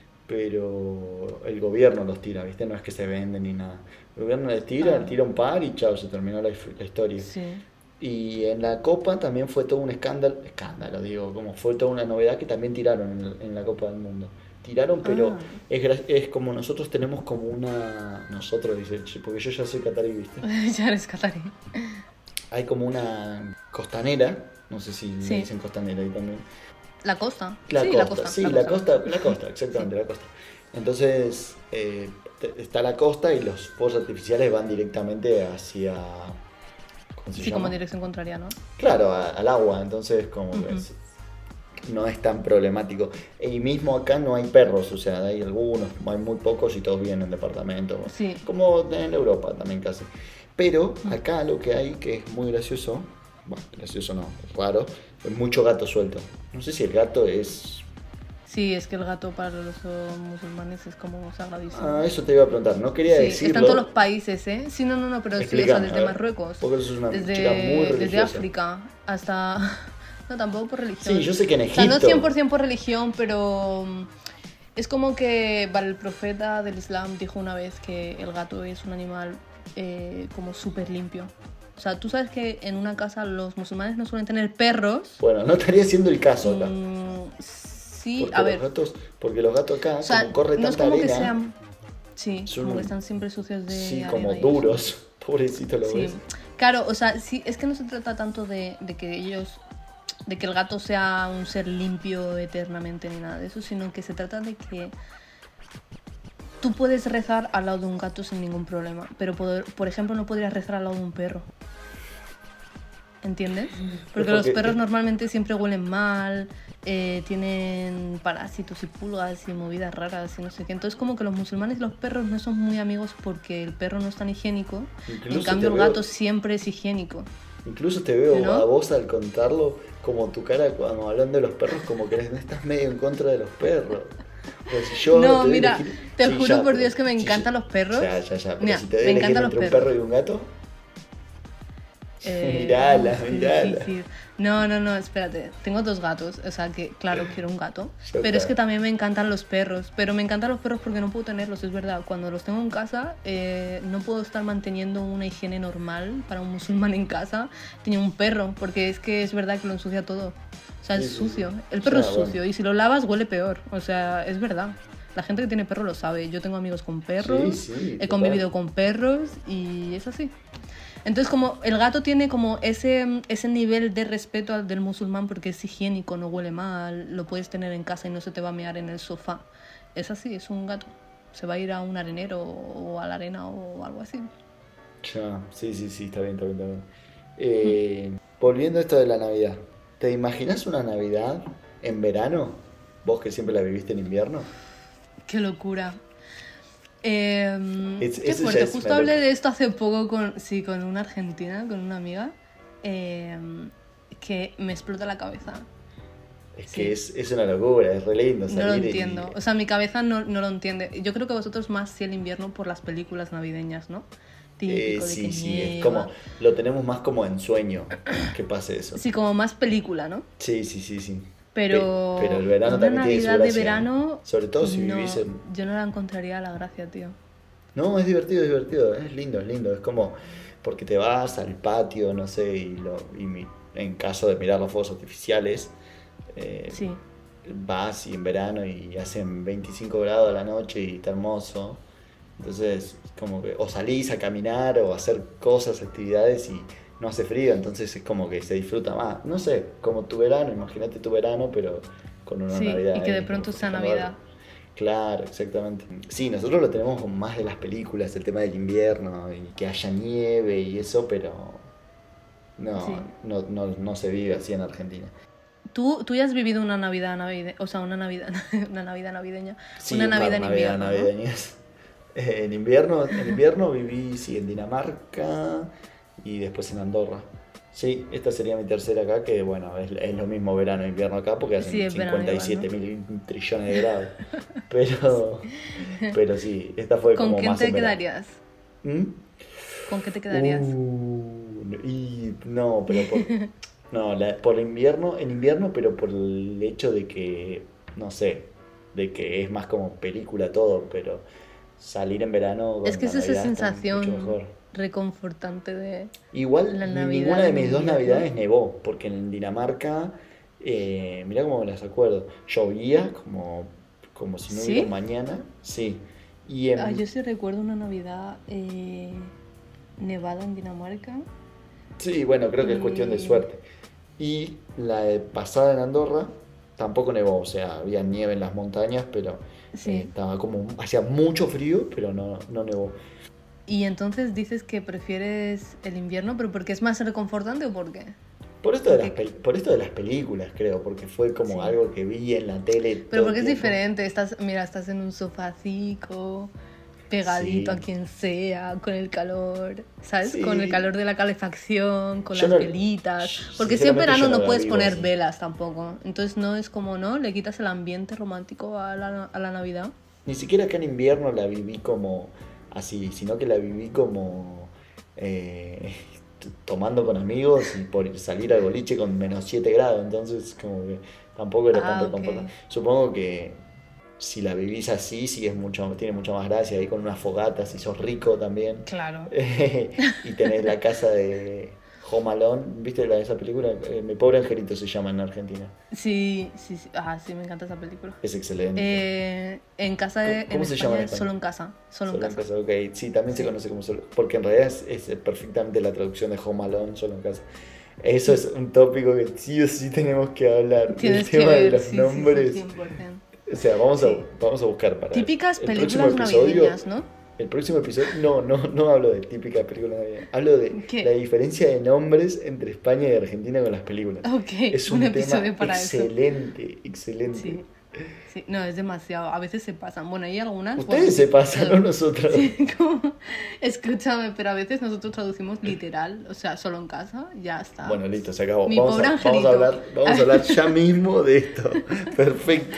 pero el gobierno los tira, ¿viste? No es que se venden ni nada. El gobierno les tira, Ah. tira un par y chao, se terminó la, la historia. Sí. Y en la Copa también fue todo un escándalo, escándalo digo, como fue toda una novedad que también tiraron en, en la Copa del Mundo. Tiraron, pero Ah. es, gra- es como nosotros tenemos como una... Nosotros, dice, che, porque yo ya soy catarí, ¿viste? Ya eres catarí. Hay como una costanera, no sé si Sí. le dicen costanera ahí también. La costa. La sí, costa, la costa. sí, la costa, la costa, exactamente, la costa. Entonces, eh, te- está la costa y los fuegos artificiales van directamente hacia... ¿Cómo se Sí, llama? como dirección contraria, ¿no? Claro, a- al agua, entonces como que Ujú. es- no es tan problemático. Y mismo acá no hay perros, o sea, hay algunos, hay muy pocos y todos viven en departamentos. Sí. Como en Europa también casi. Pero acá lo que hay, que es muy gracioso, bueno, gracioso no, es raro, es mucho gato suelto. No sé si el gato es... Sí, es que el gato para los eh, musulmanes es como sagradísimo. Ah, eso te iba a preguntar, no quería Sí, decirlo. está en todos los países, ¿eh? Sí, no, no, no, pero sí, o sea, Explícame, a desde ver, Marruecos, porque eso es una desde, chica muy desde religiosa. África hasta... No, tampoco por religión. Sí, yo sé que en O sea, no Egipto- cien por ciento por religión, pero mm, es como que, vale, el profeta del Islam dijo una vez que el gato es un animal eh, como súper limpio. O sea, tú sabes que en una casa los musulmanes no suelen tener perros. Bueno, no estaría siendo el caso acá. Mm, sí, Porque a ver. los gatos, porque los gatos acá, O sea, como corre no es tanta como que arena, sean... Sí, son como un- que están siempre sucios de sí, arena como y eso. duros. Pobrecito lo Sí, ves. claro, o sea, sí, es que no se trata tanto de, de que ellos, de que el gato sea un ser limpio eternamente ni nada de eso, sino que se trata de que tú puedes rezar al lado de un gato sin ningún problema, pero por, por ejemplo no podrías rezar al lado de un perro. ¿Entiendes? Porque los porque- perros normalmente siempre huelen mal, eh, tienen parásitos y pulgas y movidas raras y no sé qué. Entonces como que los musulmanes y los perros no son muy amigos porque el perro no es tan higiénico. Incluso En cambio te el veo- gato siempre es higiénico. Incluso te veo ¿No? a vos al contarlo, como tu cara cuando hablando de los perros, como que no estás medio en contra de los perros. O sea, si yo ahora No, te doy a mira, elegir- te Sí, juro ya, por pero- Dios que me sí, encantan sí. los perros. Ya, ya, ya. Pero Mira, si te doy a me elegir encantan los entre un perros. perro y un gato, Eh, Mirala, qué mirala. difícil. No, no, no, espérate. Tengo dos gatos, o sea que, claro, quiero un gato. Ya Pero es está. que también me encantan los perros. Pero me encantan los perros porque no puedo tenerlos, es verdad. Cuando los tengo en casa, eh, no puedo estar manteniendo una higiene normal para un musulmán en casa. Tenía un perro, porque es que es verdad que lo ensucia todo. O sea, Sí, es sí, sucio. sí. El perro Ya, es bueno. sucio y si lo lavas huele peor. O sea, es verdad. La gente que tiene perro lo sabe. Yo tengo amigos con perros, Sí, sí, he total. convivido con perros y es así. Entonces, como el gato tiene como ese, ese nivel de respeto al del musulmán porque es higiénico, no huele mal, lo puedes tener en casa y no se te va a mear en el sofá. Es así, es un gato. Se va a ir a un arenero o a la arena o algo así. ya, sí, sí, sí, está bien, está bien, está bien. Eh, volviendo a esto de la Navidad, ¿te imaginas una Navidad en verano? Vos que siempre la viviste en invierno. ¡Qué locura! Eh, Es- qué eso ya fuerte. es Justo una hablé locura. de esto hace poco con, sí, con una argentina, con una amiga, eh, que me explota la cabeza. Es Sí. que es, es una locura, es re lindo salir No lo y- entiendo. O sea, mi cabeza no, no lo entiende. Yo creo que vosotros más sí el invierno por las películas navideñas, ¿no? Típico Eh, de sí, que sí, es nieva. como, lo tenemos más como en sueño que pase eso. Sí, como más película, ¿no? Sí, sí, sí, sí. Pero, Pe- pero el verano una también tiene su Navidad de gracia, verano, sobre todo si no, vivís en... yo no la encontraría la gracia, tío. No, es divertido, es divertido, es lindo, es lindo, es como porque te vas al patio, no sé, y, lo, y mi- en caso de mirar los fuegos artificiales, eh, Sí, vas y en verano y hacen veinticinco grados a la noche y está hermoso. Entonces, como que o salís a caminar o a hacer cosas, actividades y no hace frío, entonces es como que se disfruta más. No sé, como tu verano, imagínate tu verano, pero con una sí, Navidad. y que de ahí, pronto sea festejando Navidad. algo. Claro, exactamente. Sí, nosotros lo tenemos con más de las películas, el tema del invierno y que haya nieve y eso, pero no, Sí. no, no, no se vive así en Argentina. Tú, tú ya has vivido una Navidad navideña, o sea, una Navidad, una Navidad navideña, Sí, una un par Navidad de en navidades invierno, ¿no? navideñas. Eh, En invierno, en invierno viví, sí, en Dinamarca y después en Andorra. Sí, esta sería mi tercera acá, que bueno, es, es lo mismo verano e invierno acá porque Sí, hacen es verano cincuenta y igual, ¿no? siete mil trillones de grados. Pero, pero sí, esta fue ¿Con como quién más te en verano. quedarías? ¿Mm? ¿Con qué te quedarías? Uh, y no, pero por, no, la- por invierno, en invierno, pero por el hecho de que, no sé, de que es más como película todo, pero salir en verano Es con que la es esa Navidad está mucho sensación mejor. reconfortante de Igual la ni- ninguna Navidad de en mis dos invierno. Navidades nevó, porque en Dinamarca, eh, mirá cómo me las acuerdo, llovía como, como si no hubiera un ¿Sí? mañana, sí, y Ah, en, yo sí recuerdo una Navidad eh, nevada en Dinamarca. sí, bueno, creo que es cuestión de Y suerte. Y la de pasada en Andorra tampoco nevó, o sea, había nieve en las montañas, pero eh, sí. estaba como, hacía mucho frío, pero no, no nevó. Y entonces dices que prefieres el invierno, pero ¿porque es más reconfortante o por qué? Por esto de las, Porque pel- por esto de las películas, creo, porque fue como sí. algo que vi en la tele Pero todo el porque es tiempo. diferente, estás, mira, estás en un sofacico, pegadito a Sí, quien sea, con el calor, ¿sabes? Con el sí. calor de la calefacción, con Yo las no, velitas. Porque si en sinceramente yo verano no no la puedes vivo poner así. velas tampoco. Entonces no es como, ¿no? Le quitas el ambiente romántico a la, a la Navidad. Ni siquiera acá en invierno la viví como así, sino que la viví como eh, t- tomando con amigos y por salir al boliche con menos siete grados, entonces como que tampoco era tan Ah, ok. reconfortante. Supongo que si la vivís así, sí es mucho, tiene mucha más gracia, ahí con unas fogatas y sos rico también. Claro. Y tenés la casa de Home Alone, ¿viste la de esa película? Eh, Mi pobre angelito se llama en Argentina. Sí, sí, sí. Ah, sí, me encanta esa película. Es excelente. Eh, en casa, ¿Cómo, de- en cómo se llama en España es solo español? en casa. Solo en Solo en casa. casa, ok. Sí, también se Sí. conoce como solo. Porque en realidad es, es perfectamente la traducción de Home Alone, solo en casa. Eso Sí. es un tópico que sí o sí tenemos que hablar, del Tienes que tema de ver, los sí, sí, sí, nombres. cien por ciento. O sea, vamos a, Sí. vamos a buscar para Típicas el próximo películas episodio. navideñas, ¿no? El próximo episodio, no, no, no hablo de típica película navideña, hablo de la ¿Qué? diferencia de nombres entre España y Argentina con las películas. Ok, Es un un tema episodio para eso. excelente, excelente. Sí, sí, no, es demasiado. A veces se pasan. Bueno, hay algunas, bueno, Ustedes se pasan, no tradu- nosotros. sí, como- escúchame, pero a veces nosotros traducimos literal, o sea, solo en casa, ya está. Bueno, listo, se acabó. Mi Vamos pobre a, vamos a angelito. hablar, vamos a hablar ya mismo de esto. Perfecto.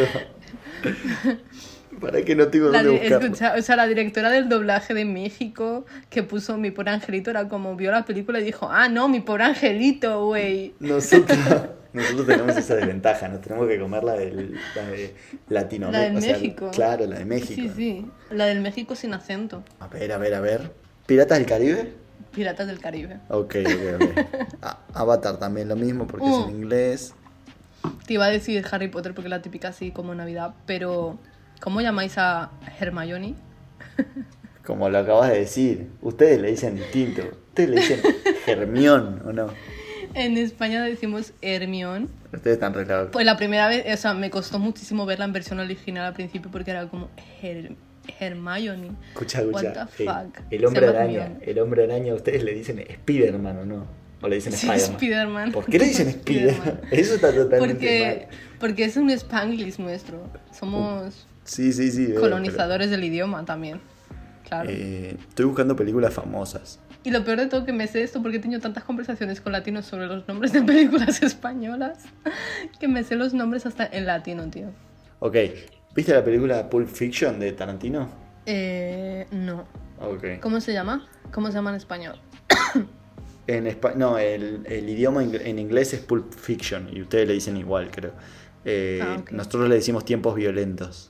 Para que no tengo La, dónde di- buscarlo. escucha, o sea, la directora del doblaje de México que puso Mi pobre angelito era como vio la película y dijo, ah, no, mi pobre angelito, güey. Nosotros, nosotros tenemos esa desventaja, nos tenemos que comer la, del, la de La Latinoamérica. de O sea, México. claro, la de México. Sí, sí, la del México sin acento. A ver, a ver, a ver. ¿Piratas del Caribe? Piratas del Caribe. Ok, ok, ok. A- Avatar también lo mismo porque es en Uh. inglés. Te iba a decir Harry Potter porque es la típica así como Navidad, pero ¿cómo llamáis a Hermione? Como lo acabas de decir, ustedes le dicen distinto. Ustedes le dicen Germión, ¿o no? En España decimos Hermione. Ustedes están relados. Pues la primera vez, o sea, me costó muchísimo verla en versión original al principio porque era como Her Hermione. Escucha, What escucha. the eh, fuck. el Se hombre llama araña, Hermione. el hombre araña, ustedes le dicen Spiderman, ¿o no? O le dicen Sí, Spiderman. Spiderman. ¿Por qué le dicen Spiderman? Eso está totalmente Porque, mal. porque es un Spanglish nuestro. Somos Sí, sí, sí. veo, colonizadores del idioma también. Claro. pero, eh, estoy buscando películas famosas. Y lo peor de todo que me sé esto porque he tenido tantas conversaciones con latinos sobre los nombres de películas españolas que me sé los nombres hasta en latino, tío. Ok, ¿viste la película Pulp Fiction de Tarantino? Eh, no. Ok. ¿Cómo se llama? ¿Cómo se llama en español? En espa- no, el, el idioma ing- en inglés es Pulp Fiction y ustedes le dicen igual, creo. Eh, Ah, ok. Nosotros le decimos tiempos violentos.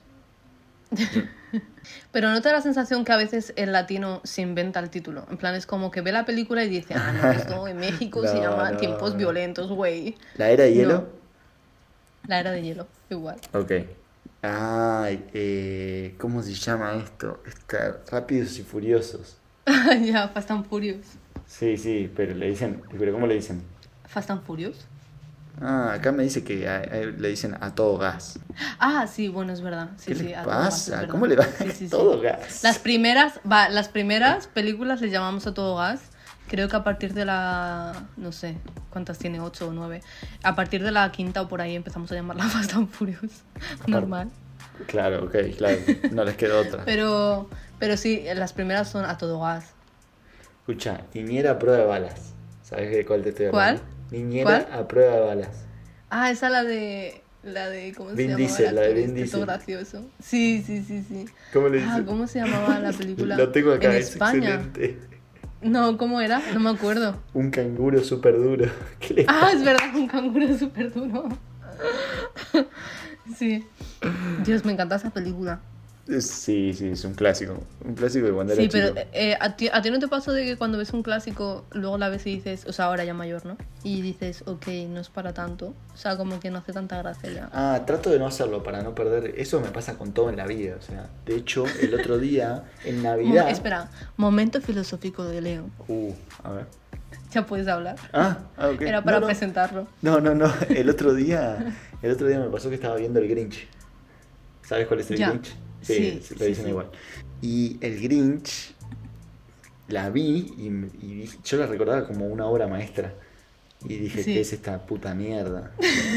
Pero ¿no te da la sensación que a veces el latino se inventa el título? En plan, es como que ve la película y dice, ah, no, esto en México se No, llama no, Tiempos no. Violentos, güey. ¿La era de No. hielo? La era de hielo, igual. Ok. Ay, eh, ¿cómo se llama esto? Está Rápidos y Furiosos. Ya, Fast and Furious. Sí, sí, pero le dicen, pero ¿cómo le dicen? Fast and Furious. Ah, acá me dice que a- a- le dicen a todo gas. Ah, sí, bueno, es verdad. Sí, ¿Qué sí, le a todo gas, es pasa? verdad. ¿Cómo le va Sí, sí, sí. a todo gas? Las primeras, va, las primeras películas les llamamos a todo gas. Creo que a partir de la, no sé, ¿cuántas tiene? Ocho o nueve. A partir de la quinta o por ahí empezamos a llamarla Fast and Furious. Normal. Claro, ok, claro. No les quedó otra. Pero, pero sí, las primeras son a todo gas. Escucha, niñera a prueba de balas. ¿Sabes de cuál te estoy hablando? ¿Cuál? Niñera ¿Cuál? a prueba de balas. Ah, esa la de, la de, ¿cómo se Vin llamaba? Diesel, el la de actor Vin este, Diesel. todo gracioso. Sí, sí, sí, sí. ¿Cómo le Ah, dices? ¿cómo se llamaba la película? Lo tengo acá, En es España. excelente. No, ¿cómo era? No me acuerdo. Un canguro súper duro. ¿Qué le Ah, es verdad, un canguro súper duro. Sí. Dios, me encanta esa película. Sí, sí, es un clásico. Un clásico de cuando Sí, era pero chico. eh, ¿a, ti, ¿a ti no te pasó de que cuando ves un clásico, luego la ves y dices, o sea, ahora ya mayor, ¿no? Y dices, ok, no es para tanto. O sea, como que no hace tanta gracia ya. Ah, trato de no hacerlo para no perder. Eso me pasa con todo en la vida. O sea, de hecho, el otro día, en Mo- Navidad. espera, momento filosófico de Leo. Uh, a ver. Ya puedes hablar. Ah, ah, ok. Era para no, no. presentarlo. No, no, no. El otro día, el otro día me pasó que estaba viendo el Grinch. ¿Sabes cuál es el Ya. Grinch? Sí, se lo sí, dicen sí. igual. Y el Grinch la vi y, y dije- yo la recordaba como una obra maestra. Y dije, Sí. ¿qué es esta puta mierda?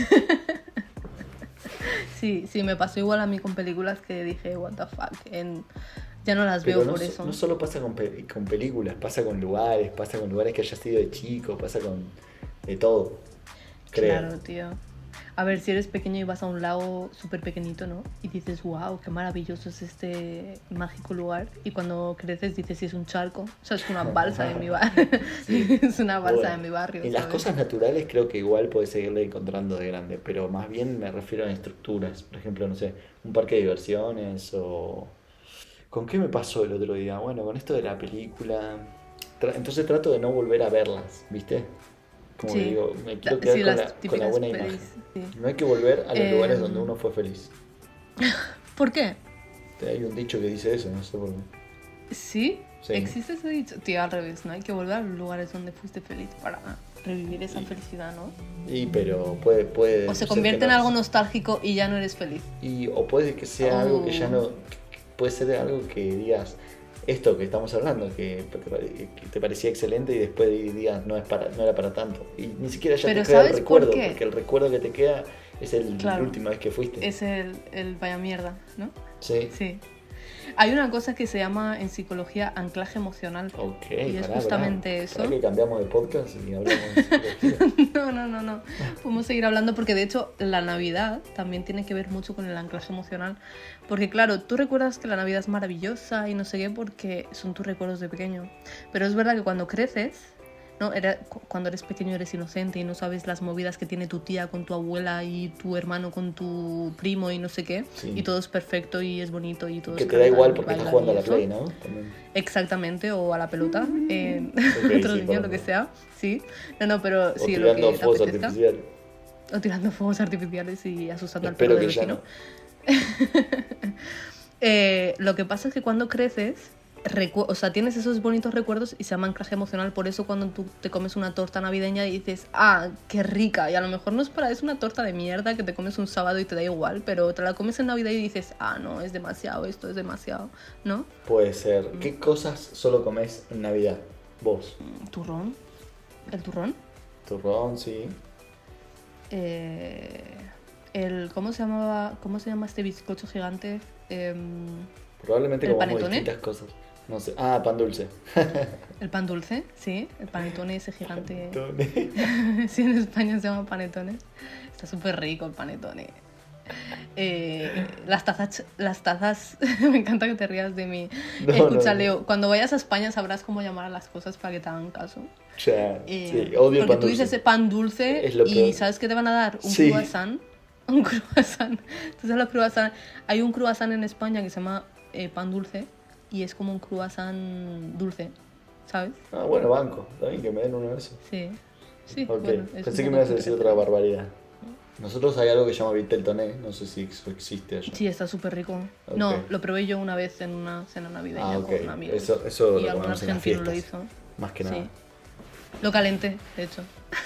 Sí, sí, me pasó igual a mí con películas que dije, what the fuck. En... Ya no las Pero veo no, por so- eso. no solo pasa con, pe- con películas, pasa con lugares, pasa con lugares que hayas sido de chico, pasa con de todo. Creo. Claro, tío. A ver, si eres pequeño y vas a un lago súper pequeñito, ¿no? Y dices, wow, qué maravilloso es este mágico lugar. Y cuando creces dices, sí, es un charco. O sea, es una balsa de mi barrio. Sí. Es una balsa Bueno, de mi barrio. en las ¿sabes? cosas naturales creo que igual puedes seguirle encontrando de grande, pero más bien me refiero a estructuras. Por ejemplo, no sé, un parque de diversiones o... ¿Con qué me pasó el otro día? Bueno, con esto de la película... Tra- Entonces trato de no volver a verlas, ¿viste? Como que Sí. digo, me quiero La- quedar sí, con, las la, con la típicas buena pelis, imagen. sí. No hay que volver a los Eh, lugares donde uno fue feliz. ¿Por qué? Hay un dicho que dice eso, no sé por qué. ¿Sí? Sí. ¿Existe ese dicho? Tío, al revés, ¿no? Hay que volver a los lugares donde fuiste feliz para revivir esa Y- felicidad, ¿no? Y pero puede... puede O se ser convierte que en no- algo nostálgico y ya no eres feliz. Y, o puede que sea algo que ya Oh. no... Puede ser algo que digas, esto que estamos hablando, que te, pare- que te parecía excelente y después digas, no, es para, no era para tanto. Y ni siquiera ya Pero te queda el ¿sabes por recuerdo, qué? porque el recuerdo que te queda es el, Claro. la última vez que fuiste. Es el, el vaya mierda, ¿no? Sí. Sí. Hay una cosa que se llama en psicología anclaje emocional. Ok, Y es pará, justamente pará. eso. Pará que cambiamos de podcast y hablamos de psicología. No, no, no, no. Podemos seguir hablando porque de hecho la Navidad también tiene que ver mucho con el anclaje emocional. Porque claro, tú recuerdas que la Navidad es maravillosa y no sé qué porque son tus recuerdos de pequeño. Pero es verdad que cuando creces, ¿no? Era, cu- cuando eres pequeño eres inocente y no sabes las movidas que tiene tu tía con tu abuela y tu hermano con tu primo y no sé qué. Sí. Y todo es perfecto y es bonito y todo Que es te da igual cantan y porque estás bailan jugando a y la eso. Play, ¿no? También. Exactamente, o a la pelota, en Ok, otro sí, niño, lo que perdón. sea, sí. No, no, pero O sí, lo tirando que te fuegos apetezca. artificiales. O tirando fuegos artificiales y asustando Espero al perro que del ya vecino. no. Eh, lo que pasa es que cuando creces, recu- o sea, tienes esos bonitos recuerdos y se llama anclaje emocional. Por eso cuando tú te comes una torta navideña y dices, ah, qué rica. Y a lo mejor no es para, es una torta de mierda que te comes un sábado y te da igual, pero te la comes en Navidad y dices, ah, no, es demasiado, esto es demasiado, ¿no? Puede ser. ¿Qué cosas solo comes en Navidad? Vos. ¿Turrón? ¿El turrón? Turrón, sí. Eh, el, ¿cómo se llamaba? ¿Cómo se llama este bizcocho gigante? Em, Probablemente ¿El comamos panetone? distintas cosas. No sé. Ah, pan dulce. el pan dulce, sí, el panetone ese gigante. Panetone. Sí, en España se llama panetone. Está súper rico el panetone. Eh, las tazas, las tazas, me encanta que te rías de mí. No, Escucha, no, no. Leo, cuando vayas a España sabrás cómo llamar a las cosas para que te hagan caso. Ya, Eh, sí, odio el porque pan tú dulce. dices pan dulce Es lo y peor. ¿sabes qué te van a dar? Un Sí. croissant. Un croissant. Entonces los croissant, hay un croissant en España que se llama eh, pan dulce y es como un croissant dulce, ¿sabes? Ah, bueno, banco. Está bien que me den uno de esos. Sí. Sí, Ok, bueno, es pensé un que me poco ibas a decir otra cutre. barbaridad. Nosotros hay algo que se llama Vitel Toné, no sé si eso existe allá. Sí, está súper rico. Ok. No, lo probé yo una vez en una cena navideña Ah, ok. con amigos. Eso, eso y lo algún comemos en las argentino lo fiestas, hizo. más que nada. Sí. Lo calenté, de hecho.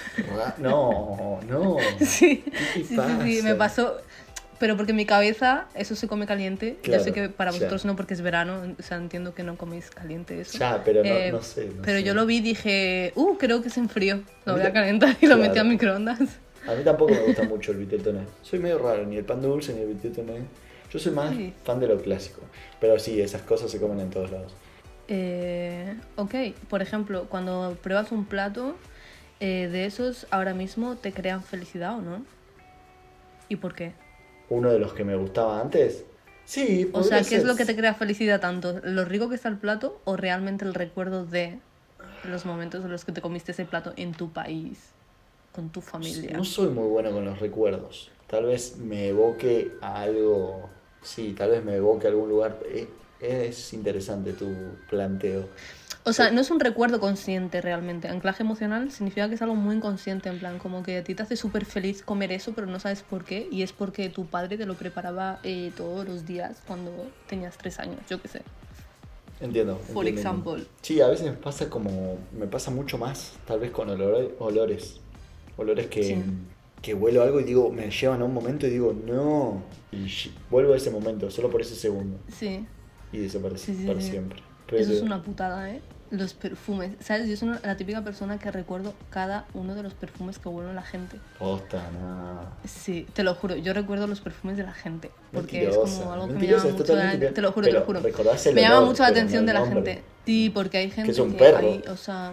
No, no. Sí, ¿Qué te sí, sí, pasa? sí, me pasó. Pero porque en mi cabeza eso se come caliente. Claro, yo sé que para vosotros ya. no, porque es verano. O sea, entiendo que no coméis caliente eso. Ya, pero no, Eh, no sé. No pero sé. yo lo vi y dije, uh, creo que se enfrió. A Lo mí voy a ta- calentar y lo metí al claro. microondas. A mí tampoco me gusta mucho el vitel toné. Soy medio raro, ni el pan dulce ni el vitel toné. Yo soy más Sí. fan de lo clásico. Pero sí, esas cosas se comen en todos lados. Eh, ok, por ejemplo, cuando pruebas un plato eh, de esos, ahora mismo te crean felicidad o no. ¿Y por qué? Uno de los que me gustaba antes. Sí, O podría sea, ¿qué es ser. lo que te crea felicidad tanto? ¿Lo rico que está el plato o realmente el recuerdo de los momentos en los que te comiste ese plato en tu país, con tu familia? No soy muy bueno con los recuerdos. Tal vez me evoque a algo. Sí, tal vez me evoque a algún lugar. Eh, Es interesante tu planteo. O sea, no es un recuerdo consciente realmente. Anclaje emocional significa que es algo muy inconsciente, en plan, como que a ti te hace súper feliz comer eso, pero no sabes por qué. Y es porque tu padre te lo preparaba eh, todos los días cuando tenías tres años, yo qué sé. Entiendo. For entiendo, example. entiendo. Sí, a veces me pasa como. Me pasa mucho más, tal vez con olor- olores. Olores que, Sí. que huelo algo y digo, me llevan a un momento y digo, no. Y sh- vuelvo a ese momento, solo por ese segundo. Sí, Y desaparece sí, sí, para sí. siempre. Eso es Pero- una putada, ¿eh? Los perfumes. ¿Sabes? Yo soy una- la típica persona que recuerdo cada uno de los perfumes que huele a la gente. Posta, no. Sí, te lo juro, yo recuerdo los perfumes de la gente. Porque es Mentirosa, como algo que me mentirosa, llama es mucho la totalmente Te lo juro, pero te lo juro. recordás el Me llama olor, mucho la pero no atención el de la nombre. gente. Sí, porque hay gente es un que perro? hay, o sea,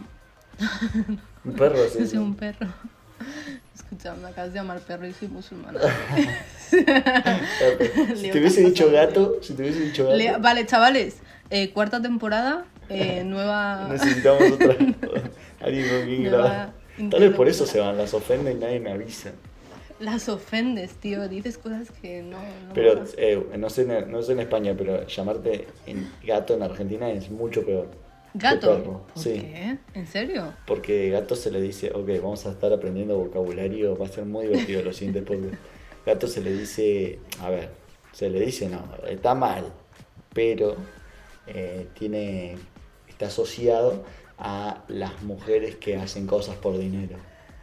Un perro es yo soy eso. un perro. Escucha, me acabas de llamar perro y soy musulmana. Si Leo, te hubiese ¿qué dicho pasa? gato, si te hubiese dicho gato, Le- Vale, chavales, eh, cuarta temporada, eh, nueva... necesitamos otra. Alguien con quien Nueva grabar. Tal vez por eso interlocutora. se van, las ofenden y nadie me avisa. Las ofendes, tío, dices cosas que no... no Pero molan. eh, no, sé, en- no sé en España, pero llamarte en gato en Argentina es mucho peor. que ¿Gato? perro. ¿Por Sí. qué? ¿En serio? Porque gato se le dice, ok, vamos a estar aprendiendo vocabulario, va a ser muy divertido los siguientes podcasts. Gato se le dice, a ver, se le dice, no, está mal, pero eh, tiene, está asociado a las mujeres que hacen cosas por dinero.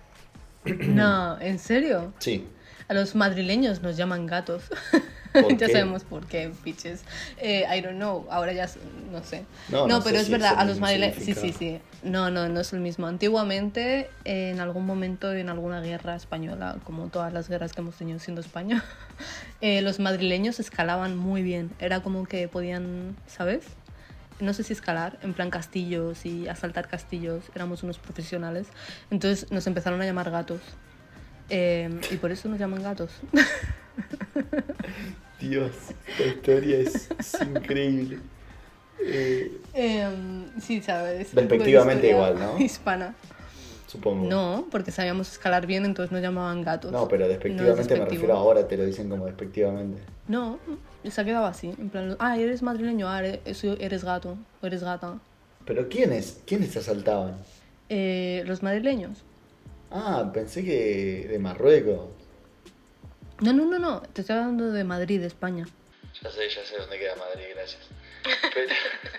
No, ¿en serio? Sí. A los madrileños nos llaman gatos. ¿Por Ya qué? sabemos por qué, bitches. Eh, I don't know, ahora ya s- no sé. No, No, no pero sé es si verdad, es el a los mismo madrileños... Sí, sí, significado. sí. No, no, no es el mismo. Antiguamente, eh, en algún momento, en alguna guerra española, como todas las guerras que hemos tenido siendo España, eh, los madrileños escalaban muy bien. Era como que podían, ¿sabes? No sé si escalar, en plan castillos y asaltar castillos. Éramos unos profesionales. Entonces nos empezaron a llamar gatos. Eh, y por eso nos llaman gatos. Dios, esta historia es, es increíble. Eh, Em, sí, sabes. Despectivamente Un poco de igual, historia ¿no? Hispana. supongo. No, porque sabíamos escalar bien, entonces nos llamaban gatos. No, pero No es despectivamente me despectivo. refiero ahora, te lo dicen como despectivamente. No, se ha quedado así. En plan, ah, eres madrileño, ah, eres, eso- eres gato, o eres gata. ¿Pero quiénes? ¿Quiénes te asaltaban? Eh, los madrileños. Ah, pensé que de Marruecos. No, no, no, no. Te estoy hablando de Madrid, España. Ya sé, ya sé dónde queda Madrid, gracias. Pero,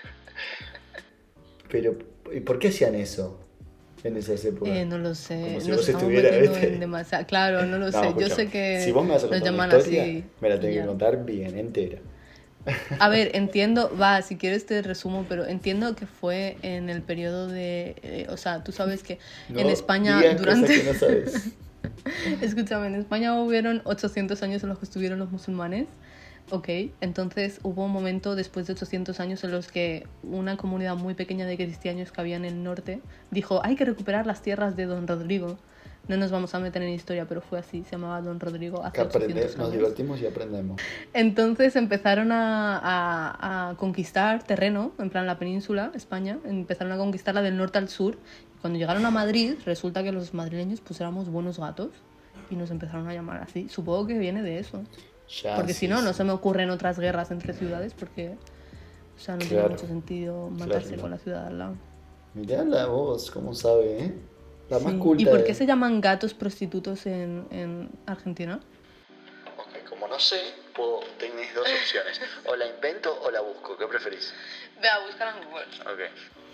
pero ¿y por qué hacían eso en esas épocas? Eh, no lo sé. Como si Nos vos estamos estuvieras, metiendo ¿viste? en demasiado. Claro, no lo No, sé. Yo escuchame, sé que si vos me vas a nos contar una llaman historia, así. me la y tenés ya. que contar bien, entera. A ver, entiendo, va, si quieres te resumo, pero entiendo que fue en el periodo de, eh, o sea, tú sabes que No en España digas durante, cosas que no sabes. escúchame, en España hubieron ochocientos años en los que estuvieron los musulmanes, ok, entonces hubo un momento después de ochocientos años en los que una comunidad muy pequeña de cristianos que había en el norte dijo, hay que recuperar las tierras de Don Rodrigo. No nos vamos a meter en historia, pero fue así, se llamaba Don Rodrigo hace Que aprende- ochocientos nos años. divertimos y aprendemos. Entonces empezaron a, a- a conquistar terreno, en plan la península, España, empezaron a conquistarla del norte al sur. Cuando llegaron a Madrid, resulta que los madrileños pues éramos buenos gatos y nos empezaron a llamar así. Supongo que viene de eso. Ya, Porque sí, si no, no sí. se me ocurren otras guerras entre ciudades porque, o sea, no tiene Claro. mucho sentido matarse Claro. con la ciudad al lado. Mirá la voz, cómo sabe, ¿eh? La más Sí. culta. ¿Y por de- qué se llaman gatos prostitutos en, en Argentina? Ok, como no sé, puedo, tenés dos opciones. O la invento o la busco, ¿qué preferís? Vea, búscala en Google. Ok.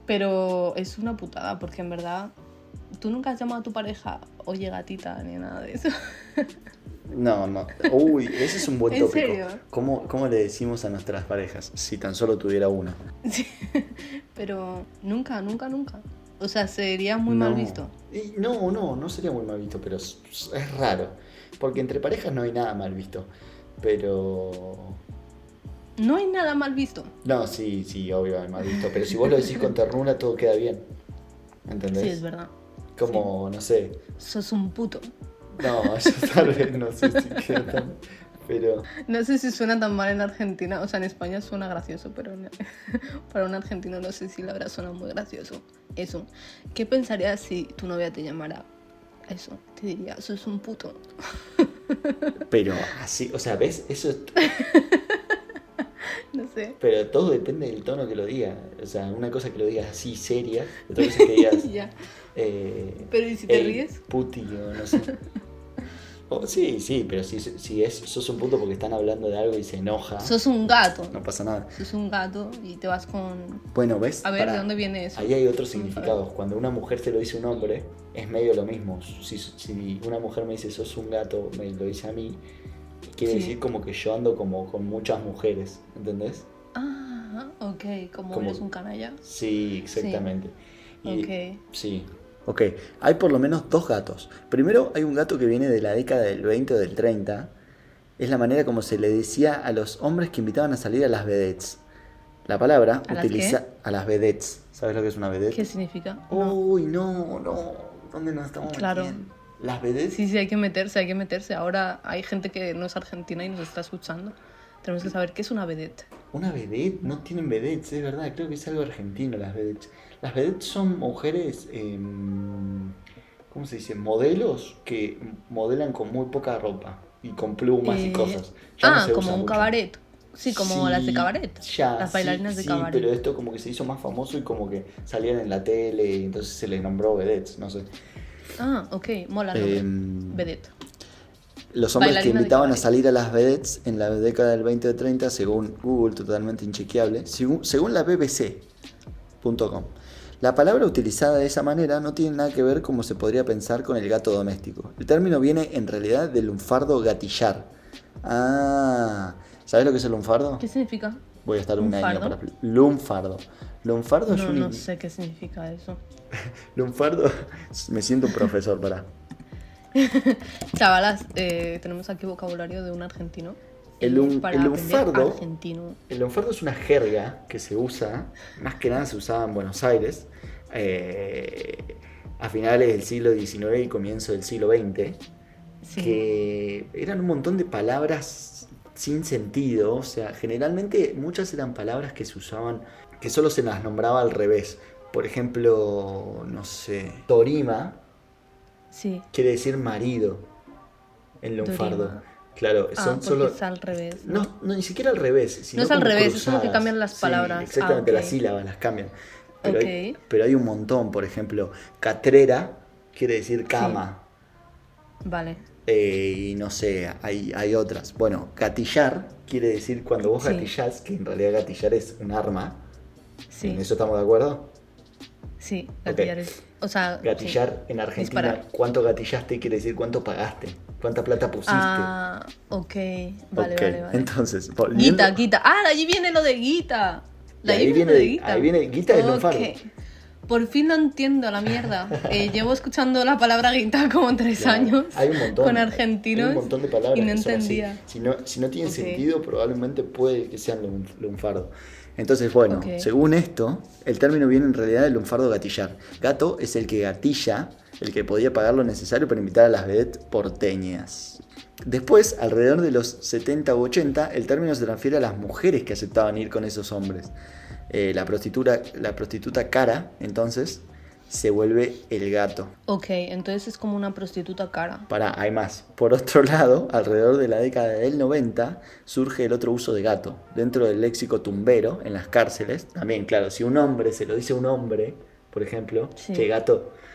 Pero es una putada, porque en verdad tú nunca has llamado a tu pareja oye gatita ni nada de eso. No, no. Uy, ese es un buen ¿En tópico. serio? ¿Cómo, ¿Cómo le decimos a nuestras parejas si tan solo tuviera una? Sí, pero nunca, nunca, nunca. O sea, sería muy mal No. visto. Y no, no, no sería muy mal visto, pero es, es raro. Porque entre parejas no hay nada mal visto. Pero... No hay nada mal visto. No, sí, sí, obvio hay mal visto. Pero si vos lo decís con ternura, todo queda bien. ¿Entendés? Sí, es verdad. Como, no sé. Sos un puto. No, yo tal vez no sé si queda tan... Pero... No sé si suena tan mal en Argentina. O sea, en España suena gracioso, pero en- para un argentino no sé si la verdad suena muy gracioso. Eso. ¿Qué pensarías si tu novia te llamara eso? Te diría, sos un puto. Pero así, o sea, ¿ves? Eso es... No sé. Pero todo depende del tono que lo diga. O sea, una cosa que lo digas así seria, otra cosa que digas... Ya. Eh, Pero ¿y si te "Ey, ríes? puti", o no sé. O, sí, sí, pero si, si es, sos un punto porque están hablando de algo y se enoja, Sos un gato. no pasa nada. Sos un gato y te vas con... Bueno, ¿ves? A ver, Pará, ¿de dónde viene eso? ahí hay otros Vamos a ver. significados. Cuando una mujer se lo dice a un hombre, es medio lo mismo. Si, si una mujer me dice sos un gato, me lo dice a mí, quiere Sí. decir como que yo ando como con muchas mujeres, ¿entendés? Ah, ok. Como, Como- eres un canalla. Sí, exactamente. Y- Ok. Sí. Ok, hay por lo menos dos gatos. Primero hay un gato que viene de la década del veinte o del treinta. Es la manera como se le decía a los hombres que invitaban a salir a las vedettes. La palabra ¿A las utiliza a las vedettes. ¿Sabes lo que es una vedette? ¿Qué significa? No. Uy, no, no. ¿Dónde nos estamos Claro. metiendo? Las vedettes. Sí, sí, hay que meterse, hay que meterse. Ahora hay gente que no es argentina y nos está escuchando. Tenemos que saber qué es una vedette. Una vedette, no tienen vedettes, es verdad, creo que es algo argentino las vedettes. Las vedettes son mujeres, eh, ¿cómo se dice? Modelos que modelan con muy poca ropa y con plumas y Eh, cosas. Ya no ah, se como usa un mucho. cabaret. Sí, como las de Sí, cabaret. ya, Las sí, bailarinas de sí, cabaret. pero esto como que se hizo más famoso y como que salían en la tele y entonces se les nombró vedettes, no sé. Ah, ok, mola el nombre. Em, Vedette. Los hombres que Bailarina de invitaban a cabaret. salir a las vedettes en la década del veinte o treinta, según Google, totalmente inchequeable, según, según la B B C punto com. La palabra utilizada de esa manera no tiene nada que ver como se podría pensar con el gato doméstico. El término viene en realidad del lunfardo gatillar. Ah, ¿sabes lo que es el lunfardo? ¿Qué significa? Voy a estar un año ¿Lunfardo? para... Lunfardo. Lunfardo es No, un... no sé qué significa eso. Lunfardo... Me siento un profesor, para... Chavalas, eh, tenemos aquí vocabulario de un argentino. El eh, lun- para el aprender lunfardo- argentino. El lunfardo es una jerga que se usa, más que nada se usaba en Buenos Aires, eh, a finales del siglo diecinueve y comienzo del siglo veinte, Sí. que eran un montón de palabras sin sentido, o sea, generalmente muchas eran palabras que se usaban, que solo se las nombraba al revés. Por ejemplo, no sé, Torima Sí. quiere decir marido en lunfardo. Dorima. Claro, Ah, son porque solo... es al revés. ¿no? No, no, ni siquiera al revés. Sino No es al como revés, es como que cruzadas. cambian las Sí, palabras. exactamente, Ah, ok. las sílabas las cambian. Pero, hay, Ok. pero hay un montón, por ejemplo, catrera quiere decir cama. Vale. Eh, y no sé, hay, hay otras. Bueno, gatillar quiere decir cuando vos Sí. gatillás, que en realidad gatillar es un arma. Sí. ¿En eso estamos de acuerdo? Sí, gatillar es. O sea. Gatillar sí. en Argentina, Disparar. cuánto gatillaste quiere decir cuánto pagaste, cuánta plata pusiste. Ah, ok. Vale, Ok, vale, vale. entonces, volviendo- Guita, guita. Ah, de allí viene lo de guita. De Y ahí ahí viene viene- lo de guita. ahí viene guita del Ok. lunfardo. Por fin lo entiendo, la mierda. Eh, llevo escuchando la palabra guita como tres Claro, años hay un montón, con argentinos hay un montón de palabras y no que son así. entendía. Si no, si no tienen Ok. sentido, probablemente puede que sean lun- lunfardo. Entonces, bueno, Ok. según esto, el término viene en realidad del lunfardo gatillar. Gato es el que gatilla, el que podía pagar lo necesario para invitar a las vedettes porteñas. Después, alrededor de los setenta u ochenta, el término se transfiere a las mujeres que aceptaban ir con esos hombres. Eh, la, prostituta, la prostituta cara, entonces, se vuelve el gato. Ok, entonces es como una prostituta cara. Para, hay más. Por otro lado, alrededor de la década del noventa, surge el otro uso de gato. Dentro del léxico tumbero, en las cárceles, también, claro, si un hombre se lo dice a un hombre, por ejemplo, Sí. que gato,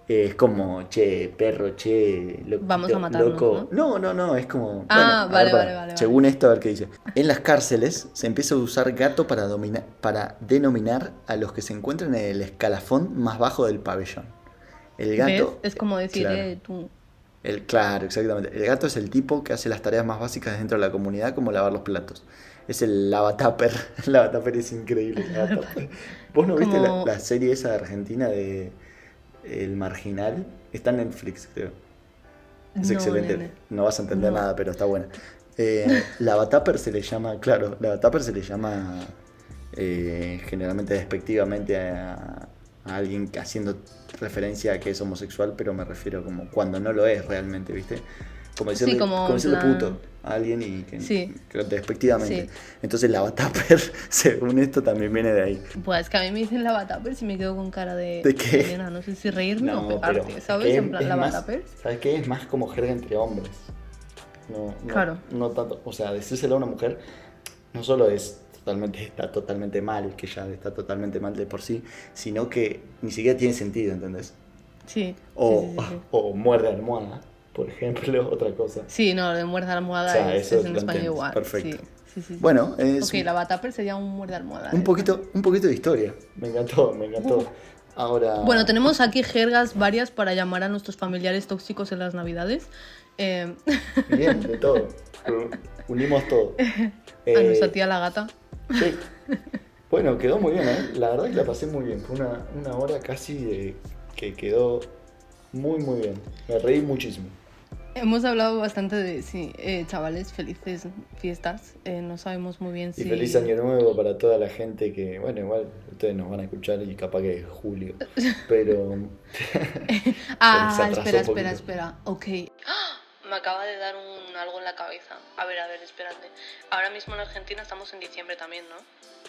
Eh, es como, che, perro, che, lo, Vamos a lo- matarnos, loco. No, no, no, es como. Ah, bueno, a vale, ver, para- vale, vale, según esto, a ver qué dice. En las cárceles se empieza a usar gato para, domina- para denominar a los que se encuentran en el escalafón más bajo del pabellón. El ¿Ves? gato. Es como decir, Claro. eh, tú... El, claro, exactamente. El gato es el tipo que hace las tareas más básicas dentro de la comunidad, como lavar los platos. Es el lavatupper. El lavatupper es increíble. el lavatupper. ¿Vos no viste la, Como- la serie esa de Argentina de El Marginal? Está en Netflix, creo. Es No, excelente. nene. No vas a entender No. nada, pero está buena. Eh, lavatupper se le llama, claro, lavatupper se le llama eh, generalmente despectivamente a, a alguien que haciendo referencia a que es homosexual, pero me refiero como cuando no lo es realmente, ¿viste? Como decirle, Sí, como como en decirle plan- puto a alguien y que, Sí. que despectivamente. Sí. Entonces lavatupper, según esto, también viene de ahí. Pues es que a mí me dicen lavatappers si me quedo con cara de... ¿De qué? nena, no sé si reírme o pero pegarte, es ¿sabes? que En plan, es más- lavatappers. ¿Sabes qué? Es más como jerga entre hombres. No, no, Claro. no tanto, o sea, decírselo a una mujer no solo es totalmente, está totalmente mal, que ya está totalmente mal de por sí, sino que ni siquiera tiene sentido, ¿entendés? Sí. O, sí, sí, sí, sí. o muerde almohada, por ejemplo, otra cosa. Sí, no, lo de muerde almohada O sea, es, eso es en lo español entiendes, igual. perfecto. Sí, sí, sí, sí. Bueno, es Ok, lavatapper sería un muerde almohada. un ¿eh? poquito, un poquito de historia. Me encantó, me encantó. Ahora. Bueno, tenemos aquí jergas varias para llamar a nuestros familiares tóxicos en las navidades. Eh, Bien, de todo. Unimos todo. a Eh, nuestra tía la gata. Sí. Bueno, quedó muy bien, ¿eh? La verdad que la pasé muy bien. Fue una, una hora casi de que quedó muy, muy bien. Me reí muchísimo. Hemos hablado bastante de, sí, eh, chavales, felices fiestas. Eh, no sabemos muy bien si... Y feliz año nuevo para toda la gente que, bueno, igual ustedes nos van a escuchar y capaz que es julio. Pero. Ah, se atrasó espera, un poquito. espera, espera. Ok. Me acaba de dar un algo en la cabeza. A ver, a ver, espérate. Ahora mismo en Argentina estamos en diciembre también, ¿no?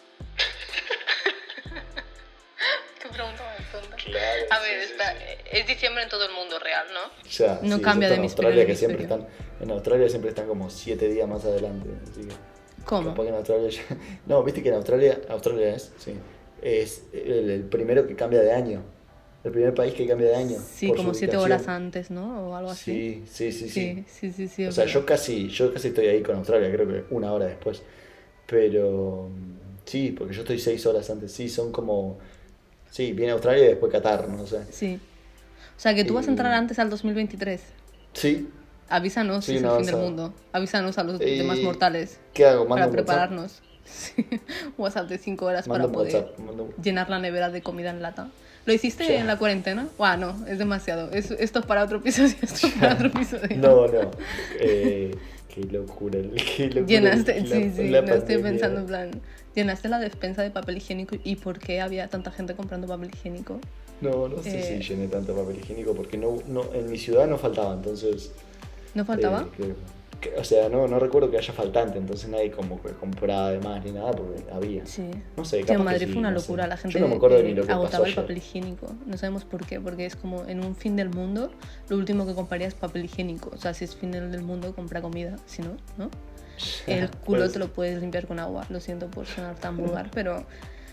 Qué pregunta más tonta. Claro, A ver, sí, sí, espera. sí. Es diciembre en todo el mundo real, ¿no? Ya, No sí, cambia excepto de en hemisferio Australia, a que siempre hemisferio. están. En Australia siempre están como siete días más adelante. Así que. ¿Cómo? Capaz que en Australia ya- No, viste que en Australia, Australia es, sí, es el, el primero que cambia de año. El primer país que cambia de año. Sí, por como su siete ubicación. horas antes, ¿no? O algo así. Sí, sí, sí, sí. Sí, sí, sí, sí. O es sea, verdad. yo casi, yo casi estoy ahí con Australia, creo que una hora después. Pero sí, porque yo estoy seis horas antes. Sí, son como. Sí, viene Australia y después Qatar, no sé. Sí. O sea, que tú vas a entrar Y- antes al dos mil veintitrés. Sí. Avísanos Sí, si es una el fin del avanzada. mundo. Avísanos a los Y- demás mortales. ¿Qué hago? Para Mando un WhatsApp. prepararnos. Sí. WhatsApp de cinco horas Mando para un poder WhatsApp. mando un- llenar la nevera de comida en lata. ¿Lo hiciste Ya. en la cuarentena? Buah, no, es demasiado. Es- esto es para otro episodio. Esto es para otro episodio. No, no. Eh, qué locura. Qué locura Llenaste, la- sí, sí, la no estoy pandemia. pensando en plan. Llenaste la despensa de papel higiénico y por qué había tanta gente comprando papel higiénico. No, no sé Eh. si llené tanto papel higiénico porque no, no, en mi ciudad no faltaba, entonces. ¿No faltaba? eh, creo que- o sea, no, no recuerdo que haya faltante, entonces nadie como que compraba de más ni nada porque había. Sí. No sé, Que capaz en que Madrid sí, fue una no sé. locura, la gente Yo no me acuerdo eh, ni lo que agotaba pasó el ayer. papel higiénico. No sabemos por qué, porque es como en un fin del mundo, lo último que compraría es papel higiénico. O sea, si es fin del mundo, compra comida. Si no, ¿no? El culo Pues, te lo puedes limpiar con agua. Lo siento por sonar tan vulgar, pero...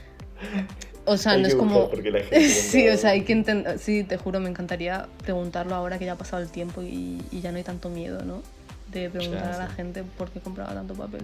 O sea, hay no que es buscar como... porque la gente Sí, compra- o sea, hay que entender... Sí, te juro, me encantaría preguntarlo ahora que ya ha pasado el tiempo y, y ya no hay tanto miedo, ¿no? De preguntar Ya, a la sí. gente por qué compraba tanto papel.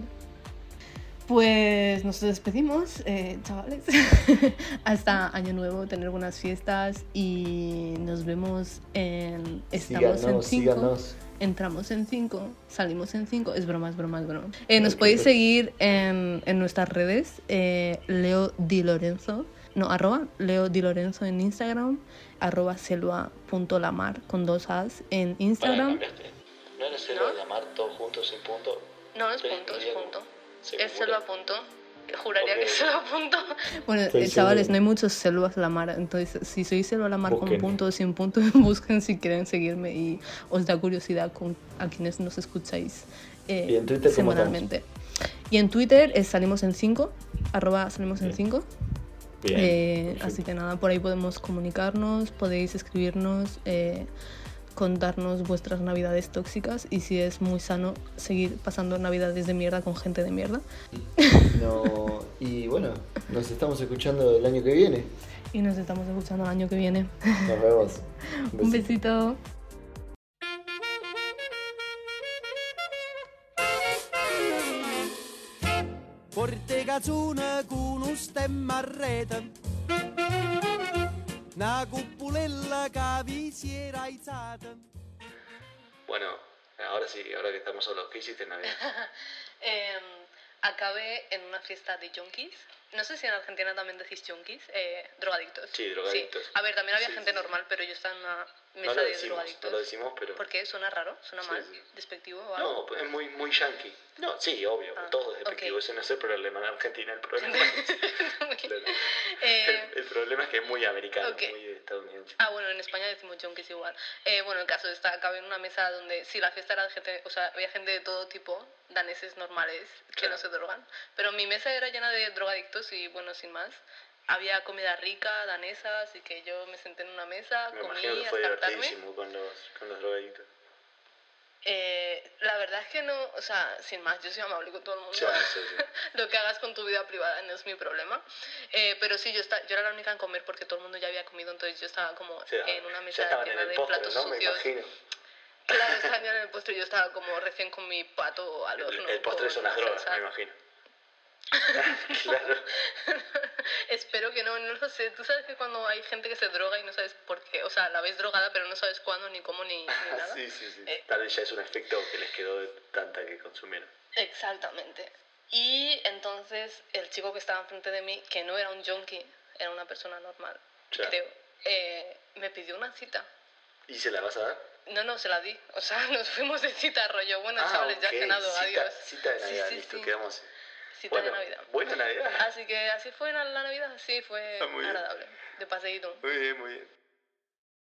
Pues nos despedimos, eh, chavales. Hasta Año Nuevo, tener buenas fiestas y nos vemos en... Estamos en Síganos, cinco. síganos. Entramos en cinco, salimos en cinco. Es broma, es broma, es broma. Eh, nos Ok. podéis seguir en, en nuestras redes. Eh, Leo Di Lorenzo. No, arroba Leo Di Lorenzo en Instagram. Arroba selva.lamar con dos as en Instagram. ¿No era Selva de Lamar todos juntos sin punto? No, es Estoy punto, es escribiendo. punto. ¿Seguro? Es selva punto. Juraría Ok. que es selva punto. Bueno, Estoy eh, chavales, seguro. no hay muchos selvas Lamar. Entonces, si sois selva Lamar con Busquen. punto o sin punto, busquen si quieren seguirme y os da curiosidad con a quienes nos escucháis eh, ¿Y en Twitter cómo semanalmente. Y en Twitter es salimos en cinco, arroba salimos en Bien. cinco. Bien. Eh, perfecto. así que nada, por ahí podemos comunicarnos, podéis escribirnos. eh, contarnos vuestras navidades tóxicas y si es muy sano seguir pasando navidades de mierda con gente de mierda. No, y bueno, nos estamos escuchando el año que viene. Y nos estamos escuchando el año que viene. Nos vemos. Un besito. Porte cazzone con un stemma a rete, una cupulella che vi si era alzata. Bueno, ahora sí, ahora que estamos solos, ¿qué hiciste en Navidad? eh, acabé en una fiesta de junkies. No sé si en Argentina también decís junkies, eh, drogadictos. Sí, drogadictos. Sí. A ver, también había Sí, gente sí, sí. normal, pero yo estaba en una mesa No lo de decimos, drogadictos. no lo decimos, pero... ¿Por qué? ¿Suena raro? ¿Suena Sí, mal? sí. ¿Despectivo o algo? No, es muy, muy yankee. No, sí, obvio, Ah, todo es despectivo, ok. ese no es el problema en Argentina, el problema es... Claro. eh, el, el problema es que es muy americano, ok. muy estadounidense. Ah, bueno, en España decimos junkies igual. Eh, bueno, el caso está, acabé en una mesa donde sí, la fiesta era de gente, o sea, había gente de todo tipo, daneses normales, que Claro. no se drogan. Pero mi mesa era llena de drogadictos y bueno, sin más. Había comida rica, danesa, así que yo me senté en una mesa, Me comí imagino que fue hasta hartarme. divertidísimo con los, con los drogadictos. Eh, la verdad es que no, o sea, sin más, yo soy amable con todo el mundo. Sí, sí, sí. Lo que hagas con tu vida privada no es mi problema. Eh, pero sí, yo, está, yo era la única en comer porque todo el mundo ya había comido, entonces yo estaba como O sea, en una ya mesa estaban en llena el de postre, platos ¿no? Me sucios. imagino. Claro, estaban ya en el postre y yo estaba como recién con mi pato al horno. El, el postre con son las una drogas, salsa. me imagino. Claro. Espero que no, no lo sé. Tú sabes que cuando hay gente que se droga y no sabes por qué, o sea, la ves drogada pero no sabes cuándo, ni cómo, ni, ni nada. Sí, sí, sí. Eh, Tal vez ya es un efecto que les quedó de tanta que consumieron. Exactamente. Y entonces el chico que estaba enfrente de mí, que no era un junkie, era una persona normal, Ya. creo, eh, me pidió una cita. ¿Y se la vas a dar? No, no, se la di. O sea, nos fuimos de cita, rollo. Bueno, Ah, chavales, ya he ok. cenado, Cita, adiós. cita de Sí, Navidad, sí, listo, sí. quedamos así. Cita Bueno, de Navidad. buena Navidad. Así que así fue la la Navidad, sí, fue Ah, muy bien. agradable. De paseíto. Muy bien, muy bien.